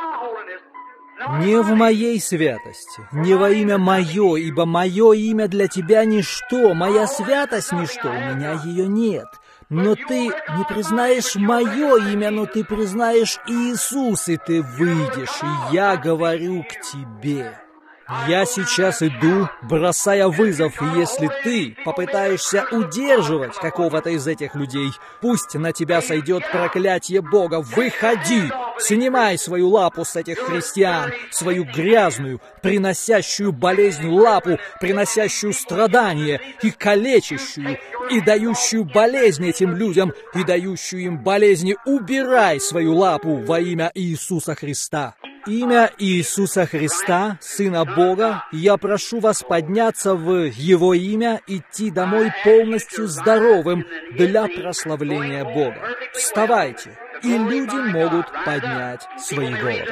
Не в моей святости, не во имя мое, ибо мое имя для тебя ничто, моя святость ничто, у меня ее нет. Но ты не признаешь мое имя, но ты признаешь Иисус, и ты выйдешь, и я говорю к тебе. Я сейчас иду, бросая вызов, и если ты попытаешься удерживать какого-то из этих людей, пусть на тебя сойдет проклятие Бога. Выходи! Снимай свою лапу с этих христиан, свою грязную, приносящую болезнь лапу, приносящую страдания и калечащую, и дающую болезнь этим людям, и дающую им болезни. Убирай свою лапу во имя Иисуса Христа. Имя Иисуса Христа, Сына Бога, я прошу вас подняться в Его имя, идти домой полностью здоровым для прославления Бога. Вставайте, и люди могут поднять свои головы.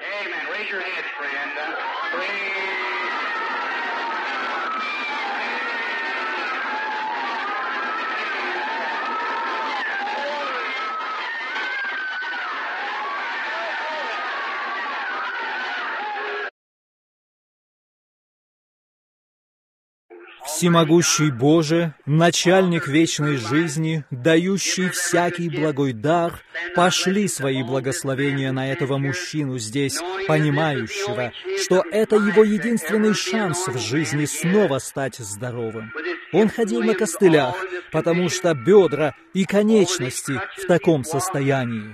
Всемогущий Боже, начальник вечной жизни, дающий всякий благой дар, пошли свои благословения на этого мужчину здесь, понимающего, что это его единственный шанс в жизни снова стать здоровым. Он ходил на костылях, потому что бедра и конечности в таком состоянии.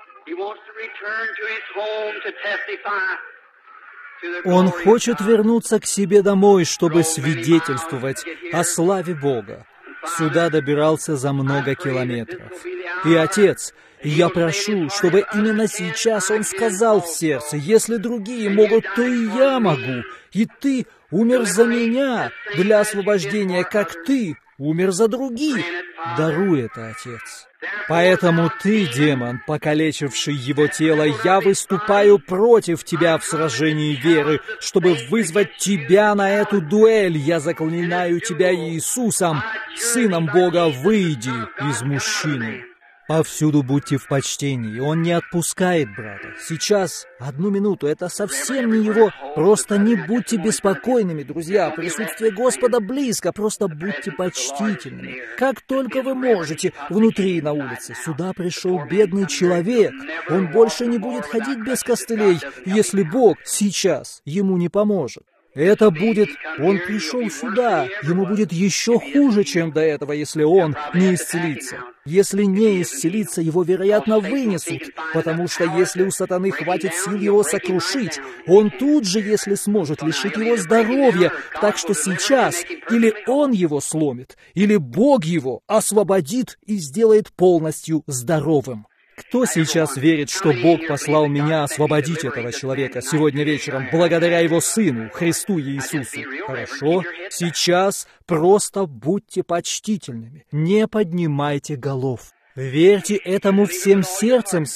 Он хочет вернуться к себе домой, чтобы свидетельствовать о славе Бога. Сюда добирался за много километров. И, Отец, я прошу, чтобы именно сейчас он сказал в сердце, если другие могут, то и я могу. И Ты умер за меня для освобождения, как Ты умер за других. Даруй это, Отец. Поэтому ты, демон, покалечивший его тело, я выступаю против тебя в сражении веры, чтобы вызвать тебя на эту дуэль. Я заклинаю тебя Иисусом, Сыном Бога, выйди из мужчины. Повсюду будьте в почтении, он не отпускает брата. Сейчас, 1 минуту, это совсем не его. Просто не будьте беспокойными, друзья. Присутствие Господа близко, просто будьте почтительными. Как только вы можете, внутри и на улице. Сюда пришел бедный человек. Он больше не будет ходить без костылей, если Бог сейчас ему не поможет. Это будет, он пришел сюда, ему будет еще хуже, чем до этого, если он не исцелится. Если не исцелится, его, вероятно, вынесут, потому что если у сатаны хватит сил его сокрушить, он тут же, если сможет, лишит его здоровья, так что сейчас или он его сломит, или Бог его освободит и сделает полностью здоровым. Кто сейчас верит, что Бог послал меня освободить этого человека сегодня вечером благодаря Его Сыну, Христу Иисусу? Хорошо, сейчас просто будьте почтительными, не поднимайте голов. Верьте этому всем сердцем, сэр.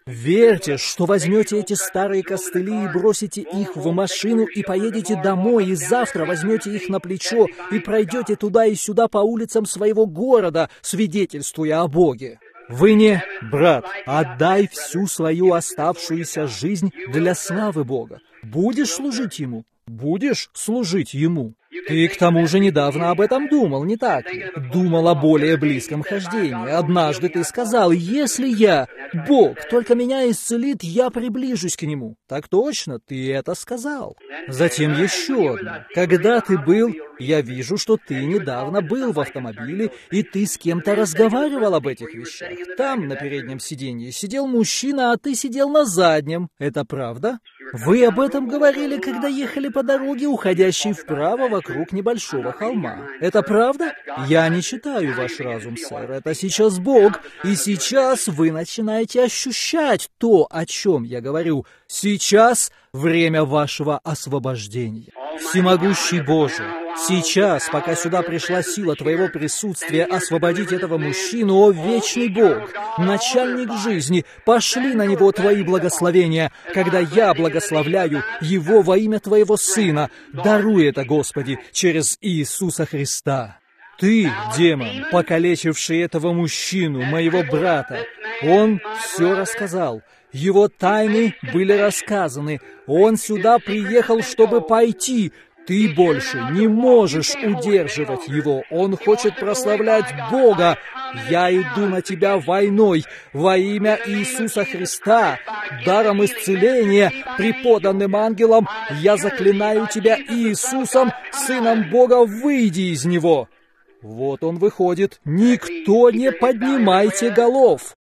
Верьте, что возьмете эти старые костыли и бросите их в машину и поедете домой, и завтра возьмете их на плечо и пройдете туда и сюда по улицам своего города, свидетельствуя о Боге. Вы не, брат, отдай всю свою оставшуюся жизнь для славы Бога. Будешь служить Ему? Будешь служить Ему. Ты к тому же недавно об этом думал, не так ли? Думал о более близком хождении. Однажды ты сказал: если я, Бог, только меня исцелит, я приближусь к Нему. Так точно, ты это сказал. Затем еще одно. Когда ты был, я вижу, что ты недавно был в автомобиле, и ты с кем-то разговаривал об этих вещах. Там, на переднем сиденье, сидел мужчина, а ты сидел на заднем. Это правда? Вы об этом говорили, когда ехали по дороге, уходящей вправо вокруг небольшого холма. Это правда? Я не читаю ваш разум, сэр. Это сейчас Бог. И сейчас вы начинаете ощущать то, о чем я говорю. Сейчас время вашего освобождения. Всемогущий Боже, сейчас, пока сюда пришла сила Твоего присутствия освободить этого мужчину, о вечный Бог, начальник жизни, пошли на него Твои благословения, когда я благословляю его во имя Твоего Сына. Даруй это, Господи, через Иисуса Христа. Ты, демон, покалечивший этого мужчину, моего брата, он все рассказал. Его тайны были рассказаны. Он сюда приехал, чтобы пойти. Ты больше не можешь удерживать его. Он хочет прославлять Бога. Я иду на тебя войной во имя Иисуса Христа. Даром исцеления, преподанным ангелом, я заклинаю тебя Иисусом, Сыном Бога, выйди из него. Вот он выходит. Никто не поднимайте голов.